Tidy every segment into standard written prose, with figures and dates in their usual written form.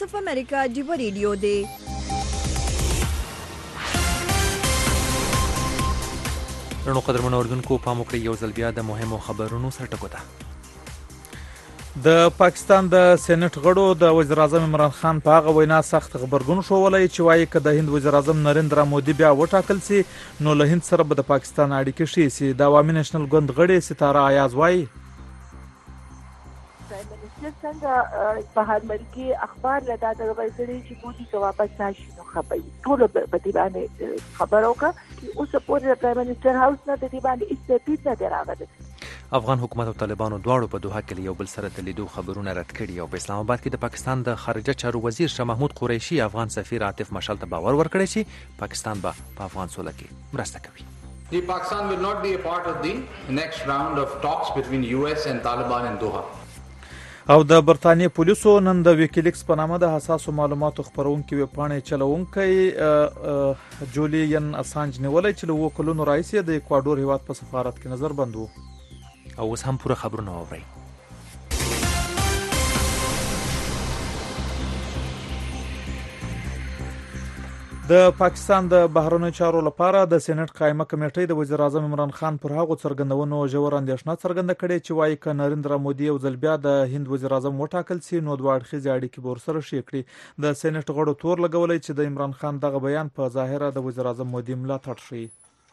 وایس اف امریکا ډیو ریډیو دی. رڼو قدرمنو اردوونکو پام وکړئ یو ځل بیا د مهمو خبرونو سرټکو ته. د پاکستان د سېنات غړو د وزیر اعظم عمران خان په هغه وینا سخت خبرګون ښوولی چې وایي که د هند وزیر اعظم نریندرا مودي بیا وټاکل سي نو له هند سره به د پاکستان اړیکې ښې سي. د عوامي نېشنل ګوند غړې ستاره ایاز وایي څنګه په هر ملکی اخبار لدا دغه سړي چې مودي که واپس راشي نو خبري ټول په دې باندې خبر وکړه چې اوس پورې پرایم منسٹر هاوس نه د دې باندې استفیده نه راغله. افغان حکومت او طالبانو دواړو په دوحه کې یو بل سره د لیدو خبرونه رد کړي او په اسلام آباد کې د پاکستان د خارجه چارو وزیر شاه محمود قریشي افغان سفیر عاطف مشال ته باور ورکړی چې پاکستان به په افغان سوله کې مرسته کوي. Pakistan will not be a part of the next round of talks between US and Taliban in Doha. او د برتانیې پولیسو نن د ویکیلیکس په نامه د حساسو معلوماتو خپرونکي ویبپاڼې چلوونکی جولیان اسانج نیولی چې له 2 کلونو راهیسې د اکوادور هیواد په سفارت کې نظر بند و. او اوس هم پوره خبرونه واورئ. د پاکستان د بهرنیو چارو لپاره د سېنات قائمه کمیټې د وزیر اعظم عمران خان پر هغو څرګندونو ژور اندېښنه څرګنده کړې چې وایي که نریندرا مودي یو ځل بیا د هند وزیر اعظم وټاکل سي نو دوه اړخیزې اړیکې به ورسره ښې کړي. د سېنات غړو تور لګولی چې د عمران خان دغه بیان په ظاهره د وزیر اعظم مودي ملاتړ ښیي.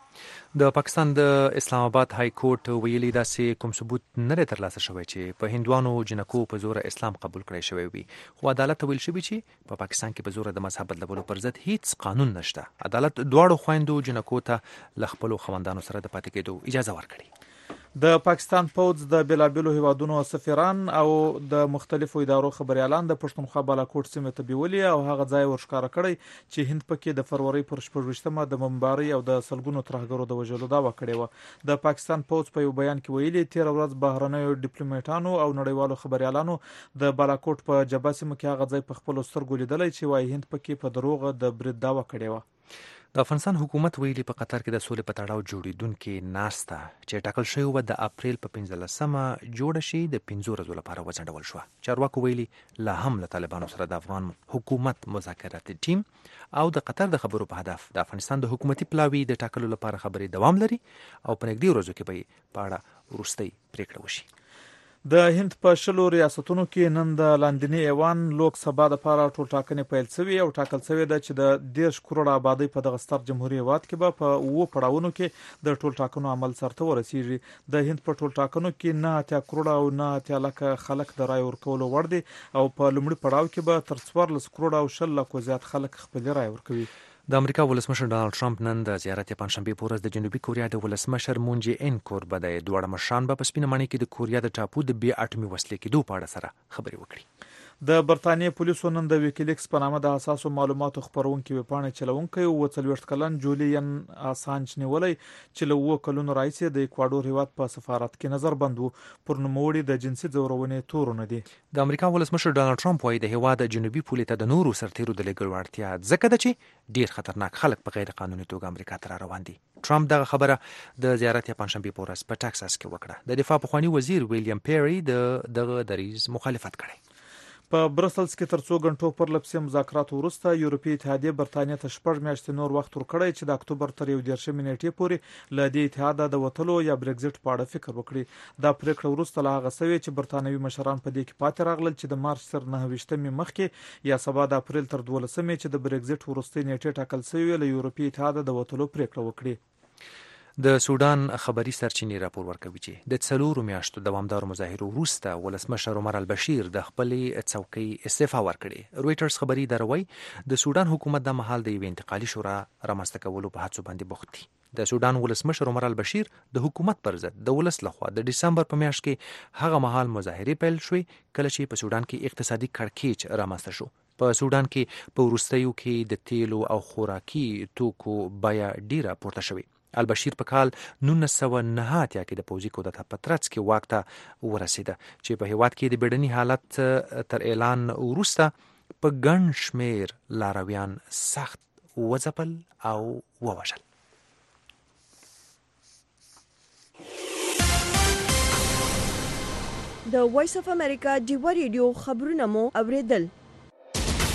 د پاکستان د اسلام آباد های کورټ ویلي داسې کوم ثبوت نه دی ترلاسه شوی چې په هندوانو جنکو په زوره اسلام قبول کړی شوی وي، خو عدالت ویل شوی چې په پاکستان کې په زوره د مذهب بدلولو پر ضد هیڅ قانون نشته. عدالت دواړو خویندو جنکو ته له خپلو خاوندانو سره د پاتې کېدو اجازه ورکړي. د پاکستان پوځ د بیلابیلو هیوادونو سفیران او د مختلفو ادارو خبريالان د پښتونخوا بالاکوټ سیمې ته بیولي او هغه ځای ورښکاره کړی چې هند پکې د فروری پر 26مه د بمبارۍ او د سلګونو ترهګرو د وژلو دعوه کړې و. د پاکستان پوځ په یو بیان کې ویلي 13 ورځ بهرنیو ډیپلوماټانو او نړیوالو خبريالانو د بالاکوټ په جبهه سیمه کې هغه ځای په خپل سترګو لیدلی چې وايي هند پکې په دروغ د برید دعوه کړې و. د افغانستان حکومت ویلي په قطر کې د سولې په تړاو جوړیدونکې ناسته چې ټاکل شوې وه د اپریل په 15مه جوړه شي د 5 ورځو لپاره وځنډول شوه. چارواکو ویلي لا هم له طالبانو سره د افغان حکومت مذاکراتي ټیم او د قطر د خبرو په هدف د افغانستان د حکومتي پلاوي د ټاکلو لپاره خبرې دوام لري او په نږدې ورځو کې به په اړه وروستۍ پریکړه وشي. د هند په 10 ریاستونو کې نن د لاندینی ایوان لوک سبا د لپاره ټولټاکنې پیل شوې او ټاکل شوې ده چې د 10 کروڑه آبادی په دغه ستر جمهوریت هیواد کې به په 2 پړاوونو کې د ټولټاکنو عمل سرته ورسیږي. د هند په ټولټاکنو کې 9 کروڑه او 9 لک خلک د رای ورکولو وړ دي او په لومړي پړاو کې به تر 14 کروڑه او 10 لک زیات خلک خپل رای ورکوي. د امریکا ولسمشر ډانلډ ټرمپ نن د زیارت پنځشنبه په ورځ د جنوبي کوریا د ولسمشر مون جې ان کوربه د دوړ مشران په سپینه ماڼۍ کې د کوریا د ټاپو د بیا اټومي وسلې کېدو په اړه سره خبرې وکړي. د برتانیې پولیسو نن د ویکیلیکس په نامه د حساسو معلوماتو خپرونکي ویبپاڼې چلوونکی او 40 کلن جولیان اسانج نیولی چې له 2 کلونو راهیسې د اکوادور هیواد په سفارت کې نظر بند و. پر نوموړي د جنسي ځورونې تورونه دي. د امریکا ولسمشر ډانلډ ټرمپ وايي د هیواد جنوبي پولې ته د نورو سرتیرو د لېږلو اړتیا ځکه ده چې ډیر خطرناک خلک په غیر قانوني توګه امریکا ته روان دي. ټرمپ دغه خبره د زیارت پنځشنبه په ورځ په ټکساس کې وکړه. د دفاع پخوانی وزیر ویلیام پیری دغه دریز مخالفت کړی. په برسلز کې تر 2 غنټو پر لپسې مذاکرات وروسته یورپی اتحادیه برتانیې ته 6 میاشتې نور وخت ورکړی چې د اکتوبر تر 11 نیټې پورې له دې اتحاد د وټلو یا برگزټ په اړه فکر وکړي. دا پریکړه وروسته له هغه سوي چې برتانوي مشران په دې کې پاتې راغلل چې د مارچ تر 9 مخکې یا سبا د اپریل تر 12 چې د برگزټ وروستي نیټه ټاکل شوی له یورپی اتحاد د وټلو پریکړه وکړي. د سودان خبري سرچینې راپور ورکوي چې د 4 میاشتو دوامدار مظاهرو وروسته ولسمشر عمر البشیر د خپلې څوکۍ استعفا ورکړي. رويټرز خبري دروي د سودان حکومت د محل د یو انتقالي شورا رامنځته کولو په هڅو باندې بوخت دي. د سودان ولسمشر عمر البشیر د حکومت پر ضد د ولس لخوا د دسمبر په میاشت کې هغه مهال مظاهرې پیل شوې کله چې په سودان کې اقتصادي کړکېچ رامنځته شو. په سودان کې په وروستیو کې د تیلو او خوراکي توکو بیه ډیره پورته شوې. البشیر په کال 1909 کې د پوځي کودتا په ترڅ کې واک ته ورسېده چې په هیواد کې د بیړني حالت تر اعلان وروسته په ګڼ شمېر لارویان سخت وځپل او ووژل. د وایس اف امریکا ډیو ریډیو خبرونه مو اوریدل.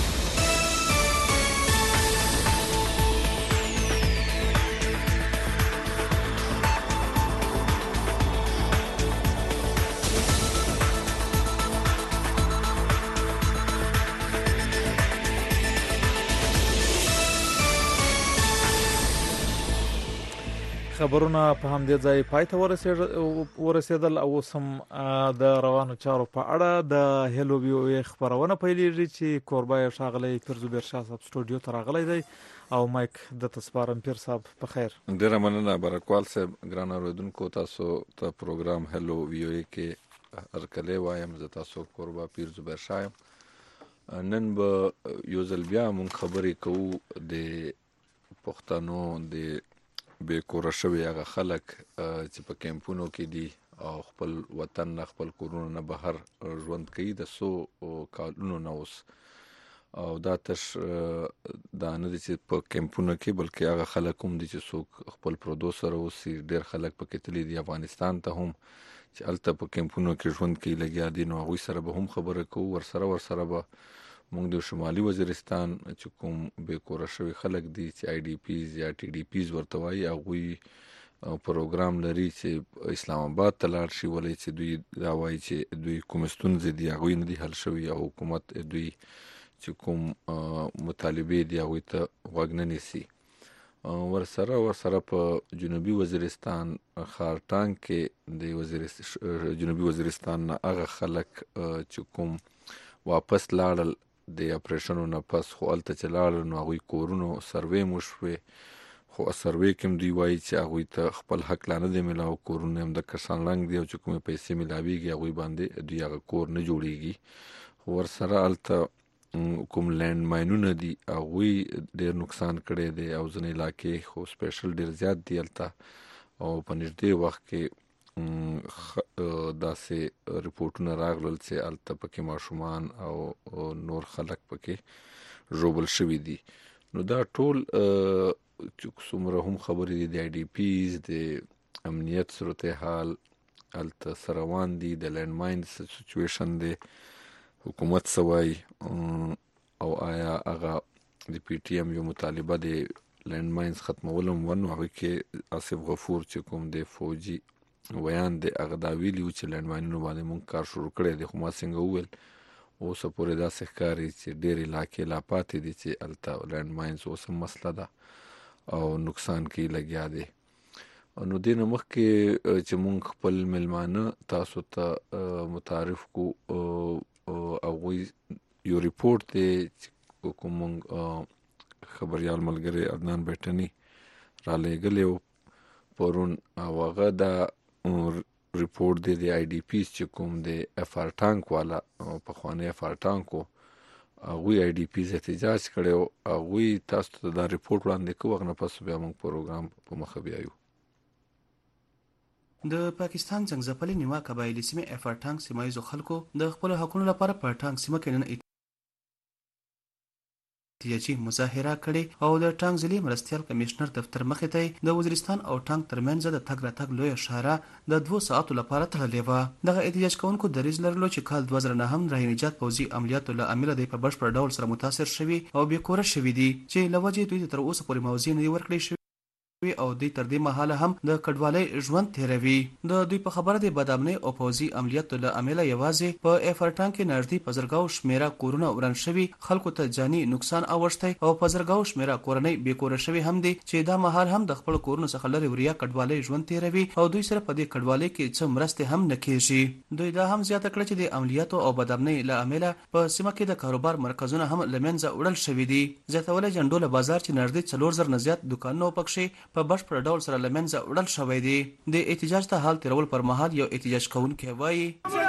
خبرونه په همدې ځای پای ته ورسېدل او سم د روانو چارو په اړه د هلو وی او خبرونه پیلېږي چې کوربای ښاغلی پیرزوبیر شاه صاحب سټوډیو ته راغلی دی او مایک د تسپارم پیر صاحب په خیر. ډیره مننه برکوال صاحب. ګران اوریدونکو تاسو ته پروګرام هلو وی او کې هرکلی وایم. زه تاسو کوربا پیرزوبیر شاه یم. نن به یو ځل بیا مونږ خبرې کوو د پښتنو د بې کوره شوي هغه خلک چې په کیمپونو کې دي او خپل وطن نه خپل کورونو نه بهر ژوند کوي د څو کالونو نه اوس. او دا تش دا نه دي چې په کیمپونو کې بلکې هغه خلک هم دي چې څوک خپل پردو سره اوسي. ډېر خلک پکې تللي دي افغانستان ته هم چې هلته په کیمپونو کې ژوند کوي لګیا دي. نو هغوی سره به هم خبره کوو. ورسره به موږ د شمالي وزیرستان چې کوم بې کوره شوي خلک دي چې آی ډي پیز یا ټي ډي پیز ورته وایي هغوی پروګرام لري چې اسلام آباد ته لاړ شي. ولې چې دوی دا وایي چې دوی کوم ستونزې دي هغوی نه دي حل شوي او حکومت دوی چې کوم مطالبې دي هغوی ته غوږ نه نیسي. ورسره په جنوبي وزیرستان خارټانګ کې د جنوبي وزیرستان نه هغه خلک چې کوم واپس لاړل د اپریشنو نه پس خو هلته چې لاړل نو هغوی کورونو سروې مو شوې خو سروې کې هم دوی وایي چې هغوی ته خپل حق لا نه دی میلاو. کورونه هم د کسان رنګ دي او چې کومې پیسې میلاویږي هغوی باندې دوی هغه کور نه جوړیږي. خو ورسره هلته کوم لینډ ماینونه دي هغوی ډېر نقصان کړی دی او ځینې علاقې خو سپیشل ډېر زیات دي هلته. او په نږدې وخت کې داسې ریپورټونه راغلل چې هلته پکې ماشومان او نور خلک پکې ژوبل شوي دي. نو دا ټول چې څومره هم خبرې دي د آی ډي پیز د امنیت صورتحال هلته سره روان دي. د لینډ ماینز سچویشن دی حکومت څه وایي او آیا هغه د پی ټي ایم یو مطالبه د لینډ ماینز ختمول هم ون هغوی کې آصف غفور چې کوم د فوجي ویان دی هغه دا ویلي و چې لینډ ماینونو باندې مونږ کار شروع کړی دی. خو ما څنګه وویل اوسه پورې داسې ښکاري چې ډېر علاقې لا پاتې دي چې هلته لینډ ماینز اوس هم مسله ده او نقصان کې لګیا دی. نو دې نه مخکې چې مونږ خپل میلمانه تاسو ته متعارف کو هغوی یو ریپورټ دی چې کوم مونږ خبریال ملګری عدنان بیټني را لېږلی و پرون او هغه دا ریپورټ دی د آی ډي پیز چې کوم د اف آر ټانک والا پخوانی اف آر ټانک و هغوی آی ډي پیز احتجاج کړی و. هغوی تاسو ته دا ریپورټ وړاندې کوو هغه نه پس بیا موږ پروګرام په مخه بیایو. د پاکستان څنګ نیمه قبایلي سیمې اف آر ټانک سیمه ییزو خلکو د خپلو حقونو لپاره په ټانک سیمه کې نن احتجاجي مظاهره کړې او د ټانک ضلعي مرستیال کمشنر دفتر مخې ته د وزیرستان او ټانک ترمنځ د تګ راتګ لویه شاره د 2 ساعتو لپاره تړلې وه. دغه احتجاج کوونکو دریځ لرلو چې کال 2009 راه نجات پوځي عملیاتو له امله د په بشپړ ډول سره متاثر شوي او بې کوره شوي دي چې له وجې دوی تر اوسه پورې موضوع نه دی ورکړی شوی او دوی تر دې مهاله هم د کډوالۍ ژوند تیروي. د دوی په خبره د بدامنۍ او پوځي عملیاتو له امله یوازې په افرټان کې نږدې په زرګاو شمیره کورونه وران شوي، خلکو ته جاني نقصان اوښتی او په زرګاو شمیره کورنۍ بې کوره شوي هم دي چې دا مهال هم د خپل کورونو څخه لرې وریا کډوالۍ ژوند تیروي او دوی سره په دې کډوالۍ کې څه مرستې هم نه کیږي. دوی دا هم زیاته کړه چې د عملیاتو او بدامنۍ له امله په سیمه کې د کاروبار مرکزونه هم له منځه وړل شوي دي. زیاتوله جنډوله بازار چې نږدې 4000 نه زیات دکانونه پکښې په بشپړ ډول سره له منځه وړل شوی دی. د احتجاج ته حال تیرول پر مهال یو احتجاج کوونکی وایي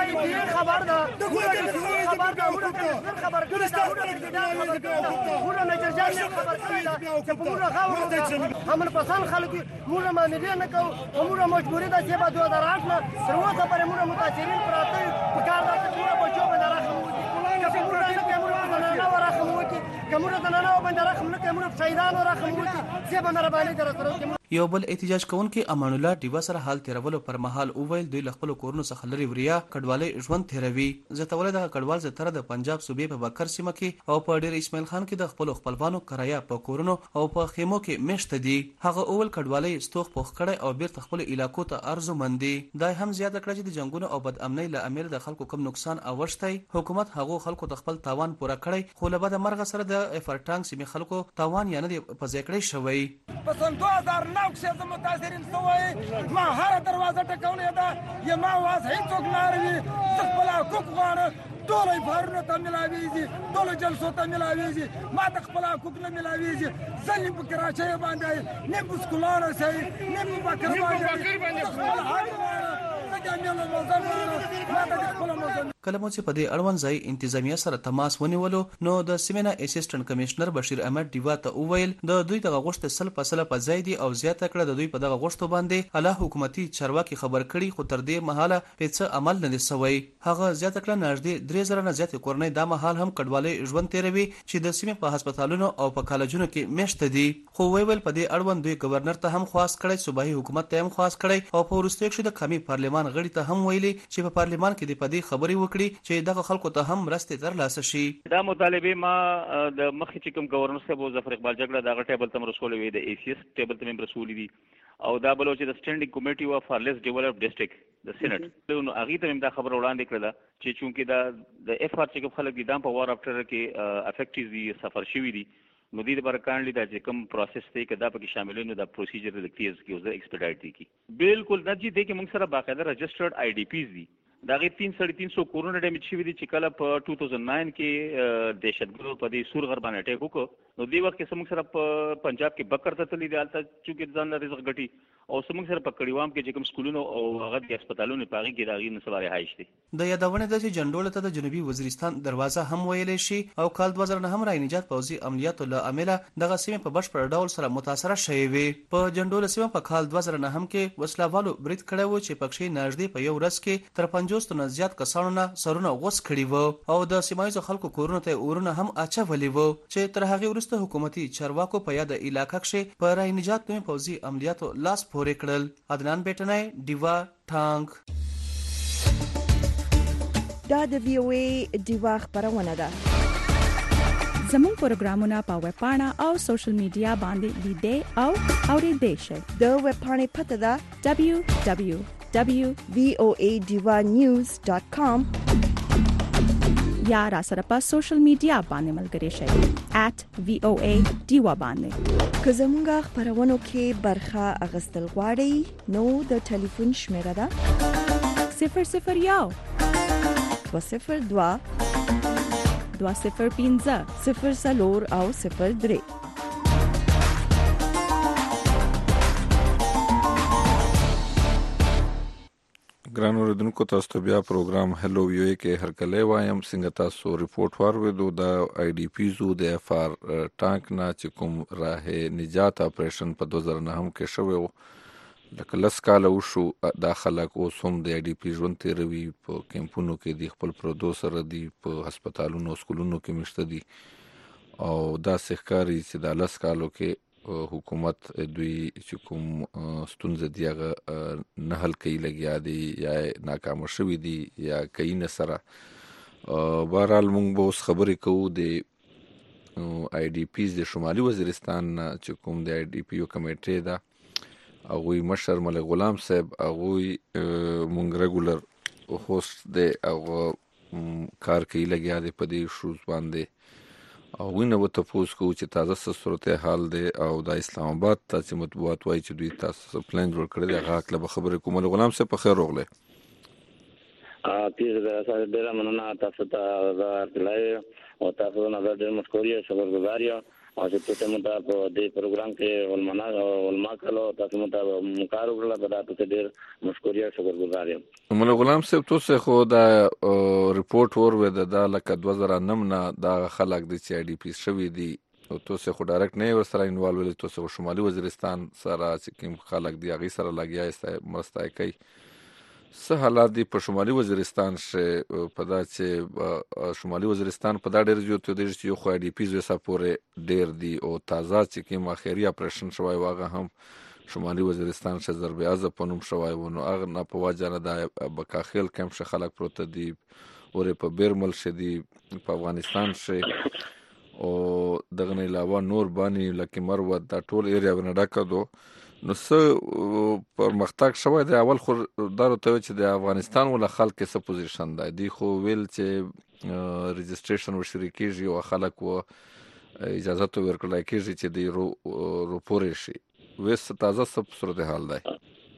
हमन पसंद खल की मुरा मानिले न को हमरा मजबूरी दा सेवा 2008 में सर्वोच्च पर मुरा मुतासिरीन प्राप्त पकार दा पूरा बच्चों बंदारा खमूती पूरा इन कैमरा बनाना वरा खमूती कैमरा बनाना बंदारा खमन कैमरा शहीदान वरा खमूती से बंदारा बाली درته یو بل احتجاج کوونکی امان الله ډیوا سره حال تیرولو پر مهال اوویل دوی خپل کورونو څخه لري وریا کډوالۍ ژوند تیروي. زتهول د کډوال زتره د پنجاب صوبې په بکر سیمه کې او په ډیر اسماعیل خان کې د خپل خپلوانو کرایا په کورونو او په خیمو کې مشته دي. هغه اول کډوالۍ ستوخ پوخ کړي او بیرته خپل علاقو ته ارزو مندي. دا هم زیاته کړه چې د جنگونو او بد امنۍ له امر د خلکو کم نقصان اوښتي. حکومت هغه خلکو د خپل تاوان پوره کړي خو له بد مرغه سره د افرټانګ سیمې خلکو تاوان یا نه په ځای کړی شوی. په 2009 چوک شه زه متاثرین سوی ما هر دروازه ټکولې ده یا ما واز هیڅوک نه اړوي زه خپل حقوق غواړم ټول بهرونو ته ملاویږي ټول جلسو ته ملاویږي ما ته خپل حقوق نه ملاویږي زه نه په کراچۍ باندې نه په سکولانو سي نه په بکر باندې خپل حق غواړم کله مو چې په دې اړوند ځای انتظامیه سره تماس ونیولو نو د سیمه اسسټنټ کمشنر بشیر احمد دیوا ته وویل د دوی دغه غوښتنه 100% په ځای دي او زیاته کړه د دوی په دغه غوښتنه باندې اعلی حکومتي چارواکي خبر کړي خو تر دې مهاله هیڅ عمل نه دی شوی. هغه زیاته کړه نږدې 3000 نه زیات کورنۍ د مهال هم کډوالۍ ژوند تیروي چې د سیمه په هسپتالونو او په کالجونو کې میشته دي. خو ویل په دې اړوند دوی گورنر ته هم خواست کړي صوبایي حکومت ته هم خواست کړي او په وروستیو کې د قومي پارلمان غړي ته هم ویلي چې په پارلمان کې د پدې خبرې وکړي چې دغه خلکو ته هم مرستې ترلاسه شي. دا مطالبه ما د مخکې چې کوم گورنر صاحب ظفر اقبال جګړه دغه ټیبل ته رسول وی د ACS ټیبل ته رسول دي او دا بل چې د سټینډینګ کمیټي فار لیس ډیولپډ ډیسټریکټ د سېنات نو هغه ته دا خبر وړاندې کړل چې چونکې دا د FR چې خلک دي په وار افټر کې افیکټیو دي سفر شوی دي نو دې لپاره کانډلی دا چې کوم پروسس دی کدا پکې شامل نه دا پروسیجر د کیس کې او ایکسپیډایټ دي کی بالکل دا چې د کې موږ سره باقاعده رجسټرډ IDPs دي دا غي 3.5 کروڑ ډیمیج شوی دي چې کله په 2009 کې دهشتګردو په دې سور غربان اٹیک وکړ نو دی وخت کې سمون سره په پنجاب کې بکر ته تللی دی البته چې ځان رزق غټي او سمون سره په کډیوام کې چې کوم سکولونو او هغه د هسپتالونو په هغه کې دا غي نسواري هایش دي. د یادونه ده چې جندول ته د جنوبي وزیرستان دروازه هم ویلې شي او کال 2009 هم راي نجات پوځي عملیاتو له عمله دغه سیمه په بشپړ ډول سره متاثره شوې وي. په جندول سیمه په کال 2009 هم کې وسلوالو برید کړی و چې پکښې نږدې په یو ورځ کې تر 50 نه زیات کسانو نه سرونه غوس کړي وو او د سیمایي خلکو کورونو ته اورونه هم اچولي وو چې تر هغه وروسته حکومتي چارواکو په یاد علاقې کې په راي نجات نوم پوځي عملیاتو لاس پورې کړل. عدنان بیٹنای دیوا ټانګ. دا د VOA دیوا خبرونه ده. زموږ پروګرامونه په ویب پاڼه او سوشل میډیا باندې لیدئ او اوریدئ شئ. د ویب پاڼې پته ده www.voadewanews.com یا را سره په سوشل میډیا باندې ملګري شئ @VOA دیوا باندې. که زموږ خبرونو کې برخه اغستل غواړئ نو د ټلیفون شمیره ده 001 202 205 04 او 03. ګران اوریدونکو تاسو ته بیا پروګرام هلو ویو کې هرکلی وایم. څنګه تاسو ریپورت وارویدو د IDPs د FR ټانک نه چې کوم راه نجات اپریشن په 2009 کې شوی و لکه لس کاله وشو دا خلک اوس هم د IDP ژوند تیروي په کیمپونو کې د خپل پردو سره دي په هسپتالونو او سکولونو کې مشته دي او دا ښکاري چې دا لس کالو کې حکومت دوی چې کوم ستونزه دی هغه نه حل کوي لګیا دي یا ناکام شوي دي یا کوي نه سره. بهرحال موږ به اوس خبرې کوو د IDPs د شمالي وزیرستان چې کوم د IDP یو کمیټې ده هغوی مشر ملک غلام صاحب هغوی موږ ریګولر هوست دی هغه کار کوي لګیا دی په دې شوز باندې او وینه وته پوس کو چې تازه صورت حال دی او د اسلام آباد تاسو مطبوعات وایي چې دوی تاسو پلان جوړ کړی دی هغه کله خبرې کوم. غلام صاحب په خیر راغله. پیر سره ډیر مننه تاسو ته راغلی او تاسو نه ډیر مشکوریا شکرګزار یم او چې تاسو مو ته په دې پروګرام کې علما کلو تاسو مو ته مقارنه وکړه په تاسو ډیر مشکوریا شکرګزار یم. مولا غلام صاحب تاسو خو دا ریپورت ورود د لکه 2009 نه دا خلک د IDP شوی دي او تاسو خو ډایرکټ نه ورسره انوالو تاسو شمالي وزیرستان سره چې کوم خلک دی هغه سره لګیا است مرسته کوي. څه حالات دي په شمالي وزیرستان په دا چې شمالي وزیرستان په دا ډېر زیات دی چې یو خو IDPs وسه پورې ډېر دي او تازه چې کوم اخیری اپریشن شوی واغه هم شمالي وزیرستان شه ضرب اعظم په نوم شوی و نو هغه نه په وجه نه د بکاخیل کم شه خلک پروت دي او په بیرمل شدي په افغانستان شه او دغه نه علاوه نور باندې لکه مروت دا ټول ایریا ونه ډکدو نو څه پرمختګ شوی دی. اول خو دارو ته چې د افغانستان ول خلک څه پوزیشن دی خو ویل چې رجسټریشن وشري کیږي او خلک و اجازه تو ورکړای کیږي چې د روپورې شي وس تازه سب صورتحال دی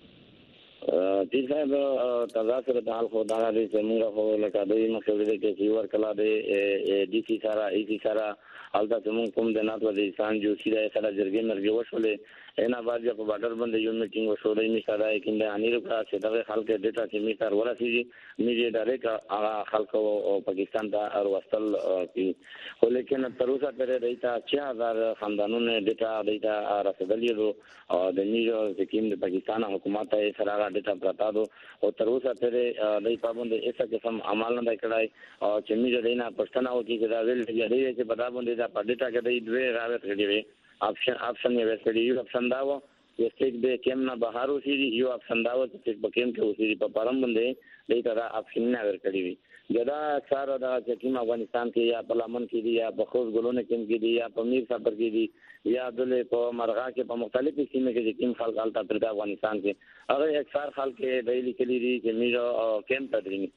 تیر صاحب تازه صورتحال خو دا دی چې موږ خو لکه دوی مخکې کې چې ورکلا دی ډي سي سره ای سي سره البته زموږ کوم د ناتو د انسان جو سیده سره جرګې مرګ وشولې اینا بعد په بارډر باندې یو میټینګ وشولې می سره کې د انیرو کا چې دغه خلک ډیټا چې می سره ورسیږي می ډایرکټ هغه خلک او پاکستان ته اور وصل کی خو لیکن تر اوسه پرې دیتا 6000 خاندانونو ډیټا دیتا رسیدلی دو او د نیو چې کوم د پاکستان حکومت یې سره ډیټا پراته دو او تر اوسه پرې دای پابند ایسا قسم عمل نه کړای او چې می دینا پښتنه او کې دا ویل چې بدا باندې دا پډیټا کې د دوی راوت کړی وي اپشن یې ورکړی یو اپشن دا و چې سټیک به کېم نه بهارو شي یو اپشن دا و چې په کېم کې اوسې په پرم باندې دې دا اپشن نه ورکړی وي جدا اکثر دا چې کوم افغانستان کې یا پارلمان کې دي یا بخوز ګلونه کې دي یا په میر صبر کې دي یا دلې په مرغا کې په مختلفو سیمو کې چې کوم خلک الته پر افغانستان کې هغه اکثر خلک ډېلی کې دي چې میر کېم ته درې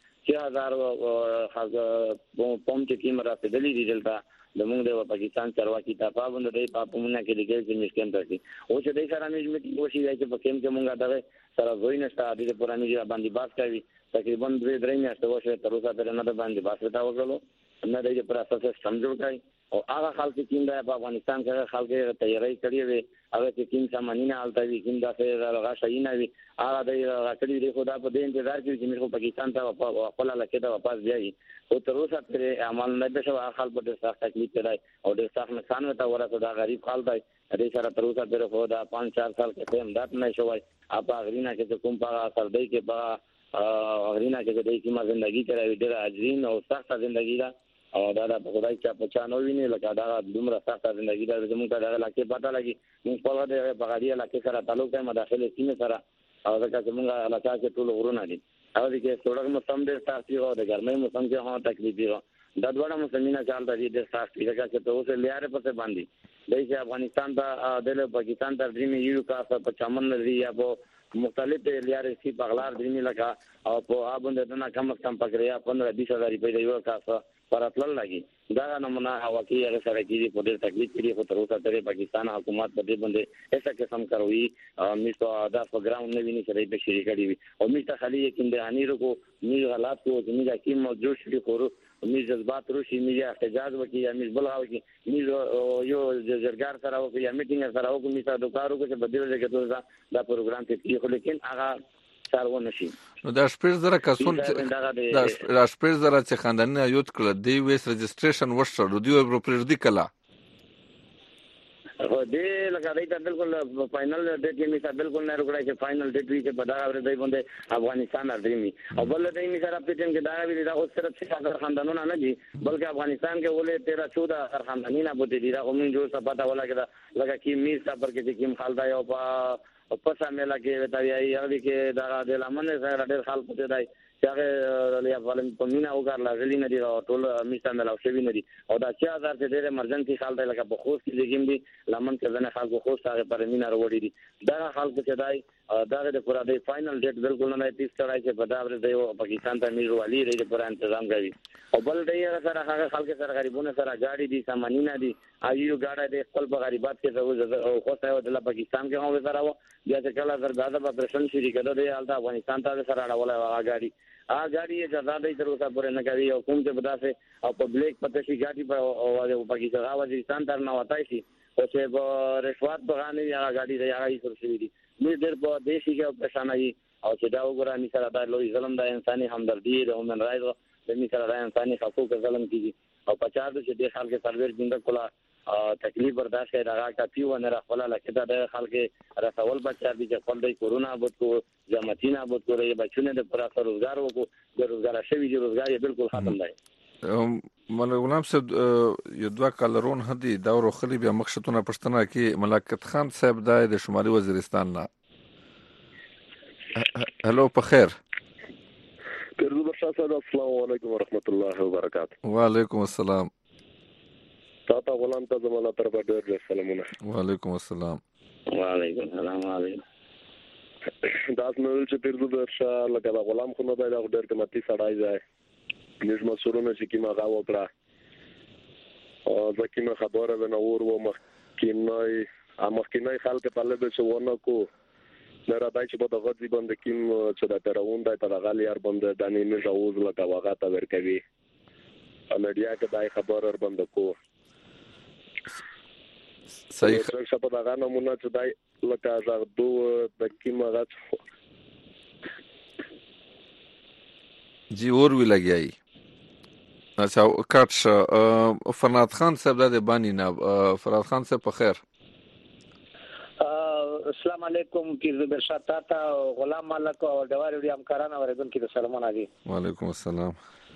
6000 خلک پوم چې کوم راځي دي دلته د موږ د پاکستان چرواکي ته پابند دی پاپونه کې لګي چې مسکم تاسي او چې دای سره میټینګ وشي چې په کېم کې موږ دغه سره زوی نشته د پرانی باندې باس کوي تقریبا 2-3 میاشتې وشو تر اوسه پر نه باندې باس وتا وکړو نه د پروسس سمجھو کوي او هغه خلک چې د افغانستان کې خلک تیاری کړی وي هغه چې کوم سامانینه حالت وي کوم داسې هغه شي نه وي هغه د راکړي دی خدا په دې انتظار کې چې موږ پاکستان ته خپل لکه دا واپس ځي او تر اوسه پر عمل نه به شو خلک په ډېر سخت تکلیف کړای او ډېر سخت نقصان وتا ورته دا غریب خلک دی دې سره تر اوسه پر خدا 5-4 سال کې هم دات نه شوی اپا غرینا کې کوم په سردی کې په غرینا کې د دې ما ژوندۍ کوي ډېر اجرین او سخت ژوندۍ ده او دا په خدای چې په چانو ویني لکه دا دومره سخت ژوندۍ ده زموږ ته دا لکه پتا لګي موږ په لاره په غاډي لکه سره تعلق ہے مداخله سیمه سره او دا چې موږ علاقه کې ټول ورونه دي او دې کې څوړک موسم ډېر سخت او د ګرمۍ موسم کې هم تکلیف دي دا ډوړه موسمینه چالت دي ډېر سخت دي چې ته اوسه لیاره په څه باندې د افغانستان ته د پاکستان ته درې یو کا په چمن لري یا په مختلف لیاره سی بغلار درې لکه او په ابوند دنا کم کم پکړیا 15-20 روپۍ دی یو کا پراتل لګي دا نمونه هوا کې هغه سره کې په ډېر تکلیف کې خو تر اوسه ترې پاکستان حکومت په دې باندې ایسا قسم کوي میسو دا پروګرام نه ویني چې به شریک کړي وي او میسته خالي کې د انیرو کو می حالات کو چې میږي کې موجود شي خو می جذبات روشي میږي احتجاج وکي یا می بلغاو کې می یو جرګار سره او یا میټینګ سره او میسته دوکارو کو چې بدیل کې دا پروګرام کې خو لیکن هغه سارونه شي نو دا شپږ زره کسون دا شپږ زره چې خاندانونه یوت کړل دی ویس رجسټریشن وشو دی پروپر دی کلا هو دې لکه دا بالکل فائنل ډیټ کې میسا بالکل نه روکړای چې فائنل ډیټ وی چې په دا غره دی باندې افغانستان راځي او بل دې میسا پټین کې دا ویل دا اوس سره څه خاندانونه نه دي بلکې افغانستان کې ولې 13-14 خاندانونه بوتي دي دا کوم جو څه پتا ولا کې لکه کې میسا پر کې کوم حال دی او په سامنے کې وتا یې هغه کې دا د لمنه سره ډېر خلک پته دی چې هغه لیا فلم په مینا وګار لازلی نه دی او ټول میستان له شوی نه دی او دا 6000 ته ډېر مرجنسي حال دی لکه په خوست کې دیګم دی لمن کې ځنه خلکو خوست هغه پر مینا وروړي دي دا خلک چې دی دا د پورا دی فائنل ډیټ بالکل نه پیس کړای چې په دا ور دی پاکستان ته میرو علي ری پر تنظیم کوي او بل دی سره هغه خلک سره غریبونه سره گاډي دي سامانینا دي ایو گاډه د خپل په غریبات کې او خوسته او د پاکستان کې هم سره و بیا چې کله زرګاده په پرشن شری کړه دی حالت افغانستان ته سره اړول هغه گاډي یې ځدا تر اوسه پورې نه کوي او کوم څه بداسه او پبلک پته شي گاډي په پاکستان افغانستان تر نه وتاي شي او چې په رشوت بغانه هغه گاډي دی هغه یې سر شوی دي موږ ډېر په دیشي کې پریشانای او چې دا وګورئ می سره دا لوی ظلم د انساني همدردي د هومن رائټ د می سره د انساني حقوق ظلم کیږي او 50 چې د خلک سرویر جنده کولا تکلیف برداشت کړه هغه کافي و نه راخلا لکه دا خلک رسول بچا دي چې خپل د کورونا بوت کو جماعتینا بوت کو ری بچونه د پر اثر روزګار وکړو د روزګار شوی دی روزګار بالکل ختم دی مولانا غلام صاحب یو دوه کالرون هدي دا ورخلی بیا مخشتونه پښتنه کې ملکت خان صاحب د شمالي وزیرستان نه هلو په خیر پیرزو بخشا صاحب السلام علیکم ورحمت الله وبرکاته وعلیکم السلام تاسو غلام ته زموږ طرف ډېر سلامونه وعلیکم السلام وعلیکم السلام علیکم دا نو چې پیرزو بخشا لکه غلام خو نه دا ډېر قیمتي سړی دی نش مسورونه چې کیما غاو کړه او ځکه خبره د نور و مخکینای مخکینی خلک په لبه سونه کو نه راځي چې په دغه ځای باندې کیم چې دا ترون دا په غالي یار باندې د نیمه جوز لکه واغه تا ورکوي امریکا کې دای خبر ور باندې کو صحیح څه په دغه نمونه چې دای لکه زغدو د کیم غات جی اور وی لګیای اچھا کټ فرناد خان صاحب د بانی نه فرناد خان صاحب په خیر السلام علیکم پیر زبیر شاه تا غلام مالک او ډوار وړي همکاران اوریدونکو ته سلامونه دي وعلیکم السلام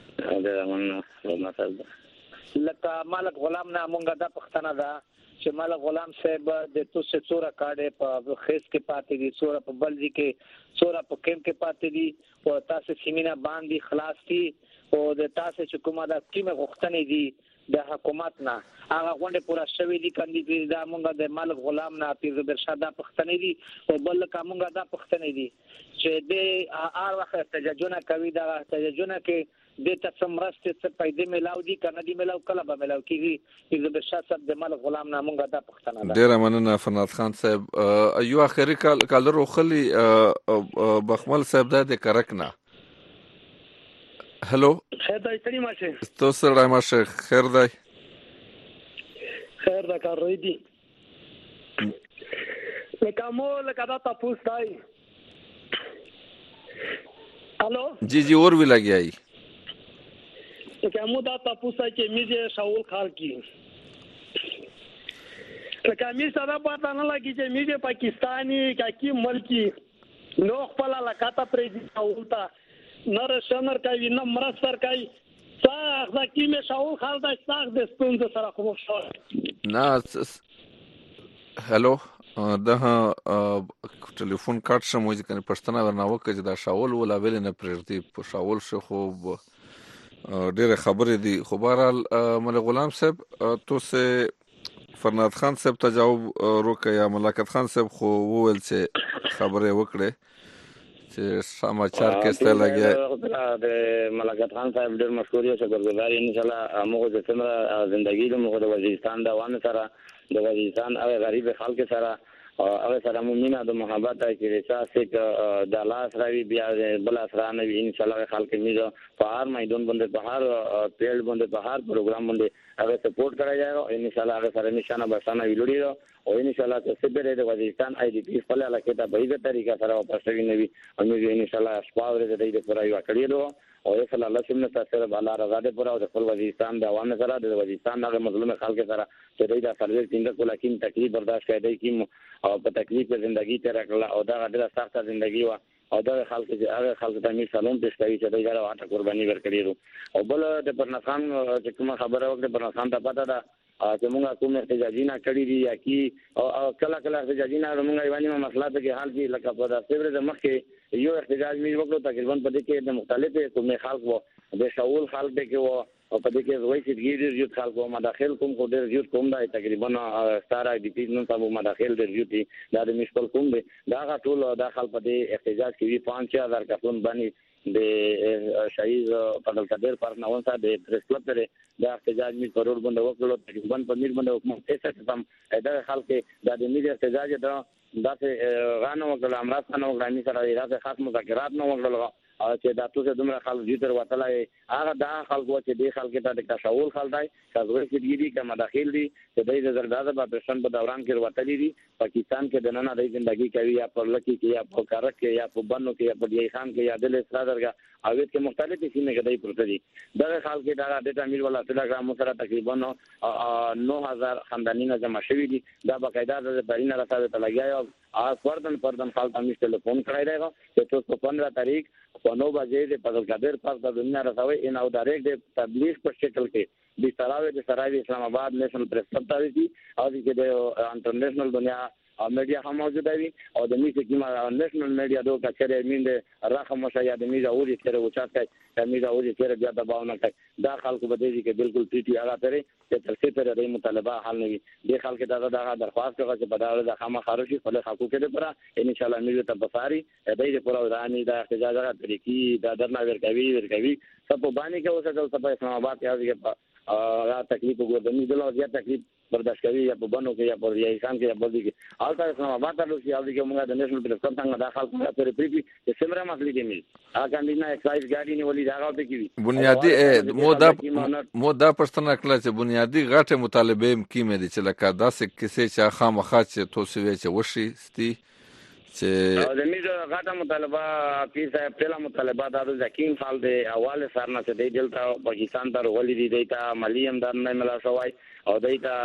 لکه مالک غلام نه مونږه د پښتنه ده چې مالک غلام صاحب د توسه څوره کاډه په خیس کې پاتې دي څوره په بلځي کې څوره په کیم کې پاتې دي او تاسو سیمینه باندې خلاص دي او د تاسو چې کومه د کیمه غوښتنې دي د حکومت نه هغه غونډه پورا شوې دي کاندید دا مونږه د مالک غلام نه پیر زبیر شاه د پښتنې دي او بل کومه د پښتنې دي چې د هر وخت احتجاجونه کوي دا احتجاجونه کې د تسمرست څخه پیدا ملاو دي کنه دی ملاو کله به ملاو کیږي پیر زبیر شاه صاحب د مالک غلام نه مونږه د پښتنه ده ډیر مننه فرناد خان صاحب ایو اخري کال روخلی بخمل صاحب د کرکنا هلو خیر دای تری ماشه تو سره ماشه خیر دای خیر دا کار روی دی لکامو لکادا تپوس دای الو جی اور وی لګیای لکامو دا تپوس چې میجه شاول خال کی لکامی سره پتا نه لګی چې میجه پاکستانی کی ملکی نو خپل لکاتا پریزیدنت اولتا نر شنر کوي نه مرستر کوي څاغ ځکه مې شاول خال دا څاغ د ستونز سره کوم شو نه هلو ده ټلیفون کارت شمو چې کنه پښتنه ورناوه چې دا شاول ولا ویل نه پرېږدي په شاول شو خو ډېر خبرې دي خو بهرحال ملک غلام صاحب توسه فرناد خان صاحب ته جواب روکه یا ملاقات خان صاحب خو وویل چې خبرې وکړي چې سماچار کې ستل لګي د ملکات خان صاحب ډېر مشکور یو شکرګزار ان شاء الله موږ د څنګه ژوندۍ موږ د وزیرستان د وانه سره د وزیرستان او غریب خلک سره هغه سره مومنه د محبت چې رساسه د لاس راوي بیا بل اسرانه ان شاء الله خلک میزه په هر میدان باندې په هر پیل باندې په هر پروګرام باندې هغه سپورټ کړی دی ان شاء الله هغه سره نشانه بسانه ویلوړي او ان شاء الله چې سبره د وزیرستان آی ډی پی خپل علاقې ته په دې طریقه سره واپس ویني او موږ ان شاء الله شپاور د دې پورا یو کړیلو او صلی الله سمنه تاسو بالا رضا دې پورا د خپل وزیرستان د عوام سره د وزیرستان د مظلوم خلک سره چې د سرویس څنګه کوله کیم تکلیف برداشت کړي کیم او په تکلیف ژوندۍ تیر کړل او دا ډېره سخته ژوندۍ و او دا خلک چې هغه خلک ته می سلام پېښ کوي چې دا غواړي واټه قرباني ورکړي او بل د پرنخان چې کومه خبره وکړه پرنخان ته پته ده چې موږ کوم احتجاجونه کړی دي یا کی او کله کله احتجاجونه موږ یوانیمه مسله ته کې حال کې لکه په داسې ورځ مخکې یو احتجاج می وکړو تقریبا په دې کې د مختلفه کومه خلک وو د شاول خلک کې وو او په دې کې وایي چې ډېر یو خلکو مداخل کوم کو ډېر یو کوم دا تقریبا ستاره د دې نن سبا مداخل ډېر یو دي دا د مشکل کوم دی دا ټول داخل په دې احتجاج کې 5000 کسان باندې د شهید فضل قادر پر نوون صاحب د پریس کلب سره د احتجاج می قرار باندې وکړو تقریبا په میر باندې حکومت څه څه دا خلک د دې احتجاج دا غانو وکړه امراض خانو غاني سره راځي خاص مذاکرات نو وکړل چې دا تاسو دومره خلک دې تر وتلای هغه دا خلکو چې دې خلک ته د تشاول خلدای کاغوري کې دي کوم داخل دي چې د زرداده په پرشن په دوران کې وتلې دي پاکستان کې د نن د ژوندۍ کوي یا په لکی کې یا په کارک کې یا په بنو کې یا په دی خان کې یا د استادرګه او کې مختلفې سیمې کې دای پروت دي دا خلک دا د تعمیر ولا تلګرام سره تقریبا 9000 خاندانونه جمع شوي دي دا باقاعده د برینه راځي ته لګیا او پردن خلک هم ټلیفون کړی دی چې تاسو 15 تاریخ په 9 بجې د فضل قادر پاک د دنیا راځوي ان او ډایرکټ د تبلیغ په شکل کې د سراوي اسلام آباد نېشنل پریس کلب ته دي او د انټرنیشنل دنیا میډیا هم موجود دي او د میډیا کې نېشنل میډیا دوه کچره مینده راخه مشایا د میډیا اوري سره وچات کوي د میډیا اوري سره بیا دباو نه کوي دا خلکو به دي چې بالکل ټي ټي هغه پرې چې تر څه پرې د مطالبه حل نه وي د خلکو دا درخواست کوي چې په دا د خامہ خارجي په حقوقو کې لپاره ان شاء الله میډیا ته بصاري د دې پر وراني د احتجاجات طریقې د درنا ورکوي سب باندې کې اوسه د اسلام آباد کې هغه تکلیف وګورم دلته زیات تکلیف برداشت کوي یا په بنو کې یا په ریاضان کې یا په دې کې حالت اسلام آباد ته لوسي او دې کې موږ د نېشنل پریفکټ څنګه داخل کړو پر پریپي چې سمره مسلې کې مل هغه کاندینا ایکسایز ګاډي نیولې دا راوته کی بنیادی مودا پښتنه کله چې بنیادی غټه مطالبه کیمه دي چې لکه داسې کیسې چې خامخا چې توسوي چې وشي ستي چې د میزه غټه مطالبه پیسه پهلا مطالبه د زکیم فال د حواله سره چې د دلته پاکستان ته ولې دي دیتا مالی امداد نه ملا شوی او دیتا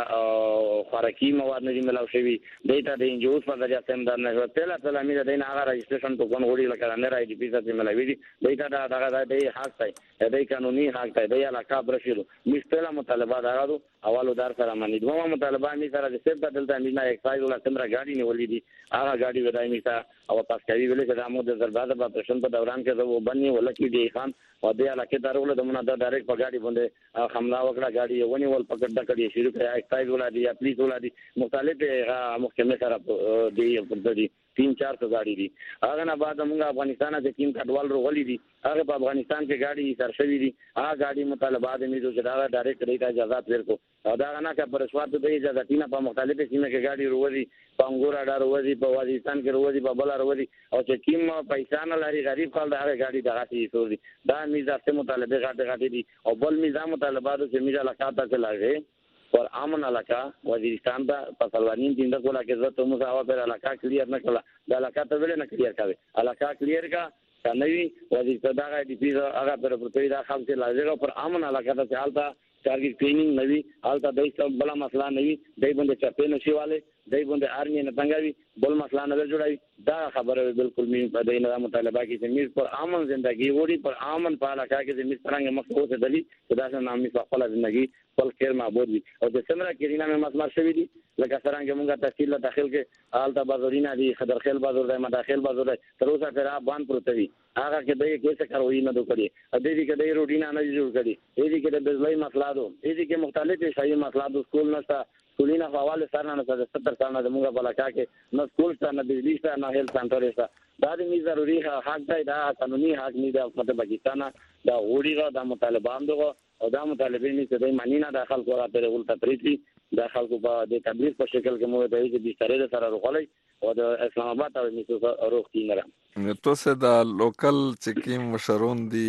خوراکي مواد نه ملاو شوی دیتا د انجوز په ځای سم د نه پهلا میزه د نه هغه رجسټریشن ته کوم وړي لکه نه راځي پیسه چې ملاوي دي دیتا دا د حق دی د قانوني حق دی د علاقه برشلو مستله مطالبه داغو حوالو دار سره باندې دوه مطالبه می سره د سیب دلته نه ایکسایز ولا څنګه غاډي نیولې دي هغه غاډي ودای می تا او پاس کوي ویل چې د امو د زرباده په پرشن په دوران کې وو بني ولکې دی خان او د علاقه دارول د مونږ د ډایرکټ په غاډي باندې حمله وکړه غاډي ونی ول پکړه کړي شروع کړه ایکسایز ولا دي یا پولیس ولا دي مختلف محکمه سره دی په دې 3-4 غاډي دي هغه نه بعد موږ افغانستان کې ټیم کډوال روغلي دي هغه په افغانستان کې غاډي سرشوي دي هغه غاډي مطالبات می جو چې دا ډایرکټ دی اجازه ورکو او دا نه کا پر شوات د اجازه تینا په مختلفه سیمه کې غاډي روزي په انګور اډار روزي په وازستان کې روزي په بل روزي او چې کیم پیسې نه لري غریب خلک دا غاډي دغه شي سوزي دا میزه څه مطالبه غاډي دي او بل میزه مطالبات چې میزه لکاته کې لاګي پر امن علاقہ وزیرستان دا پسلوانین دیندا کولا کې زته مو ساوا پر علاقہ کلیر نه کړه دا علاقہ ته ویل نه کلیر کاوه علاقہ کلیر کا کنوي وزیرستان دا دی پیزا هغه پر پرتوی دا خام سے لازم پر امن علاقہ ته حالتا ټارګټ ټریننګ نوي حالتا دای څه بل مسله نوي دای باندې چپې نشي والے دای باندې ارمي نه څنګه بل مسله نه جوړای دا خبره بالکل می په دینه مطالبه کې چې میر پر امن ژوندۍ وړي پر امن په علاقہ کې چې میر څنګه مخکې ته دلی دا څنګه نامي خپل ژوندۍ خپل خیر معبود وي او د سمره کې رینا مې مسمار شوی دي لکه څنګه موږ تحصیل داخل کې حالتا بازارینا دي خضرخیل بازار دی مداخل بازار دی تر اوسه پر باندې پروتوي هغه کې دای کیسه کاروي نه دوکړي ا دې کې دای روټینا نه جوړ کړي دې کې د بجلی مسله دو دې کې مختلف شایي مسله دو سکول نشته سکولینه حواله سره نه 70 سال د موږ په علاقه کې نو سکول ته نه بجلی ته نه هیل سنټر ته دا دې ضروري حق دی دا قانوني حق نه دی په پاکستان دا وړي دا مطالبه هم دغه او دا مطالبه نه چې د معنی نه داخل کوه پر ولته پریتي داخل کو په د تبلیغ په شکل کې مو د دې د سره سره روغلي او د اسلام آباد او میسو روغ کینره تو سه د لوکل چکیم مشرون دی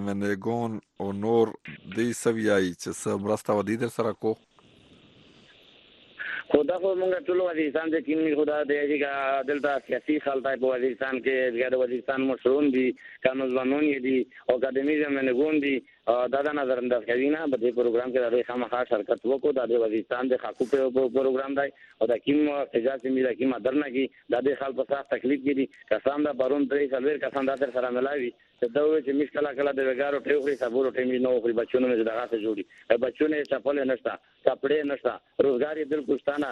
منګون او نور دی سویای چې سمراسته ودی در سره کو خدا خو موږ ټول وزیرستان کې کینی خدا دې چې دلته سیاسي خلطای په وزیرستان کې د وزیرستان مشرون دي قانونوان دي او اکیډمیزم منګون دي دا نظر انداز کوي نه په دې پروګرام کې د خامخا شرکت وکړو د وزیرستان د حقوقو په پروګرام دی او د کیم اجازه میرا کیم درنه کې د خلک په سخت تکلیف کې دي کسان دا بارون پرې سلویر کسان دا تر سره ملاوي دا و چې مشکله کله د وګارو ټیوخري صبرو ټیمې نو خو بچونو مې دغه څه جوړي بچونه چپل نشتا کپڑے نشتا روزګار بالکل ستانه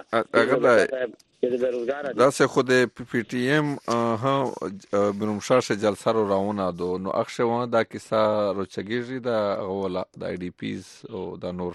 دا څه خو د پی ټی ایم ها بنومشاشه جلسه راونه دو نو اخشه و دا کیسه روچګیږي دا ولا د ای ډی پیز او دا نور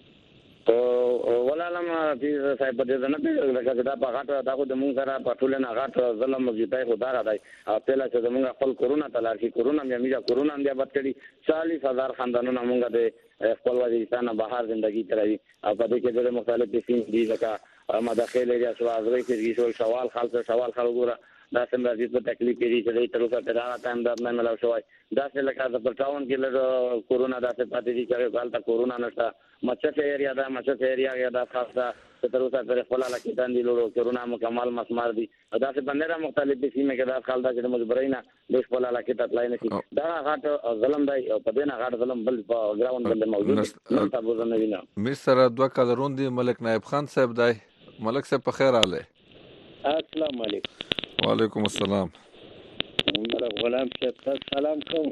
ولا لم پیز صاحب دې نه پیژنه دا په غاټه دا خو د مونږ سره په ټول نه غاټه ظلم مزیتای خدا را دی پهلا چې مونږ خپل کورونا تلاشي کورونا مې کورونا بیا بد کړي 40,000 خاندانونو مونږ د خپل وزیرستان بهر ژوندۍ تروي او په دې کې د مختلف قسم دي لکه مداخله یا سوازوي چې سوال خالص سوال خلګوره دا څنګه دې په تکلیف کې دي چې تر اوسه تر هغه ټایم دا نه ملاو شوی دا څه لکه د پټاون کې له کورونا دا څه پاتې دي چې حالت کورونا نشته مچته ایریا دا مچته ایریا دا خاصه تر اوسه پر خپل علاقې باندې لورو کورونا مکمل مسمار دي دا څه بندره مختلف سیمه کې دا خالدا چې مجبورینا د خپل علاقې ته تلای نشي دا غاټ ظلم دی او په دې نه غاټ ظلم بل په ګراوند باندې موجود نه تاسو نه وینئ مستر دوه کلرون دی ملک نائب خان صاحب دی ملک صاحب په خیر حاله السلام علیکم وعلیکم السلام غلام صاحب سلام کوم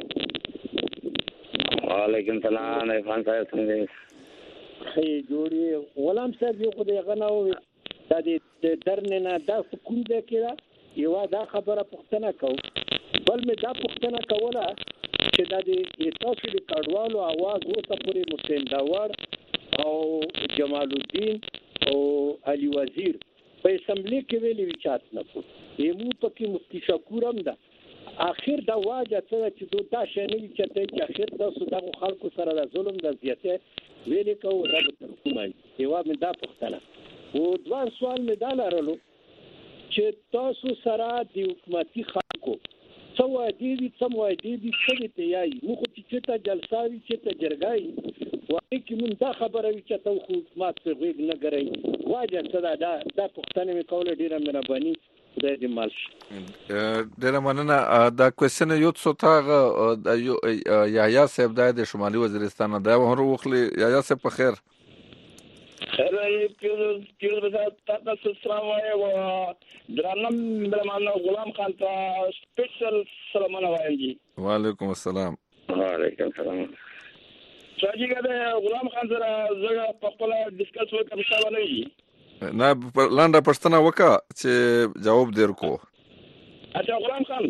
وعلیکم السلام خان صاحب څنګه خی جوړي غلام صاحب یو خدای غناو د دې درنه دا کوم ده کړه یو دا خبره پښتنه کو بل می دا پښتنه کوله چې د دې تاسو د کډوالو आवाज وته پوری مسلم داور او جمال الدین او علي وزیر په اسمبلی کې ویلي وچات نه کو یمو پکې مفتی شکورم ده اخر دا واجه څه چې دا شنه چې اخر تاسو د خلکو سره د ظلم د زیاته ویلې کوو دا به تر کومه یوه مې دا پوښتنه او دوه سوال مې دا لرلو چې تاسو سره د حکومتي خلکو څه وعدې دي څه معاهدې دي څه دې ته یایي موږ خو چې چېرته جلسه وي چېرته جرګه وي واقع کې مونږ دا خبره وي چې ته خو حکومت پرې غېږ نه ګروي وجه څه ده دا پوښتنه مې کوله ډېره مهرباني خدای دې مال شي ډېره مننه دا کوېسچن یو څو ته هغه یحیی صاحب دی د شمالي وزیرستان نه دی هم راوخلي یحیی صاحب په خیر خیر پیروز بزاد تاسو سلام وایم درنم ملمان غلام خان ته سپیشل سلامونه وایم جی وعلیکم السلام وعلیکم السلام چاجی ګده غلام خان سره زړه په خپل ډیسکس وکړم څه ونه وي نه لاندې پښتنه وکړه چې جواب درکو اچھا غلام خان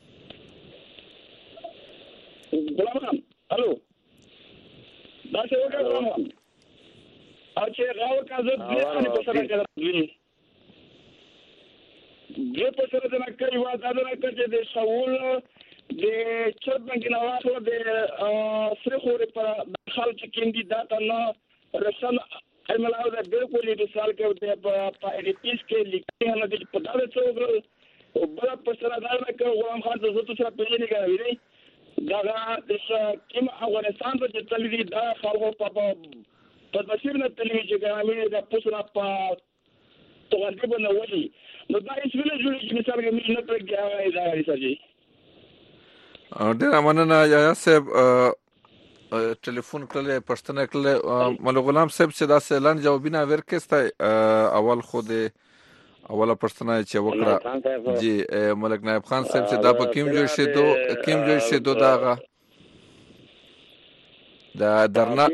الو دا څه وکړه غلام خان اچھا غاو کا زه دې په سره کړم دې په سره د نکړې و دا نه کړې د سوال د چربنګ نه واخله د سرخوري په خلک کاندیدات نه رسن الملاو د بالکل د سال کې د په ای پی اس کې لیکي نه د په دغه څو او بل په سره دا نه کوي غلام خان د زړه سره په لینې کوي دا د کوم افغانستان په تلویزیون دا خلکو په بشیر نه تلویزیون کې عامل د پوسره په توګه باندې وایي نو دا هیڅ ویل جوړ چې مثال کې مې نه پرګیا دا راځي ډېر مننه یحیی صاحب ټلیفون کړل پښتنه کړل مل غلام صاحب چې دا سلان جوابینه ورکسته اول خود اوله پښتنه چې وکړه جی ملک نائب خان صاحب چې دا په کیم جوړ شه دو داغه دا درنا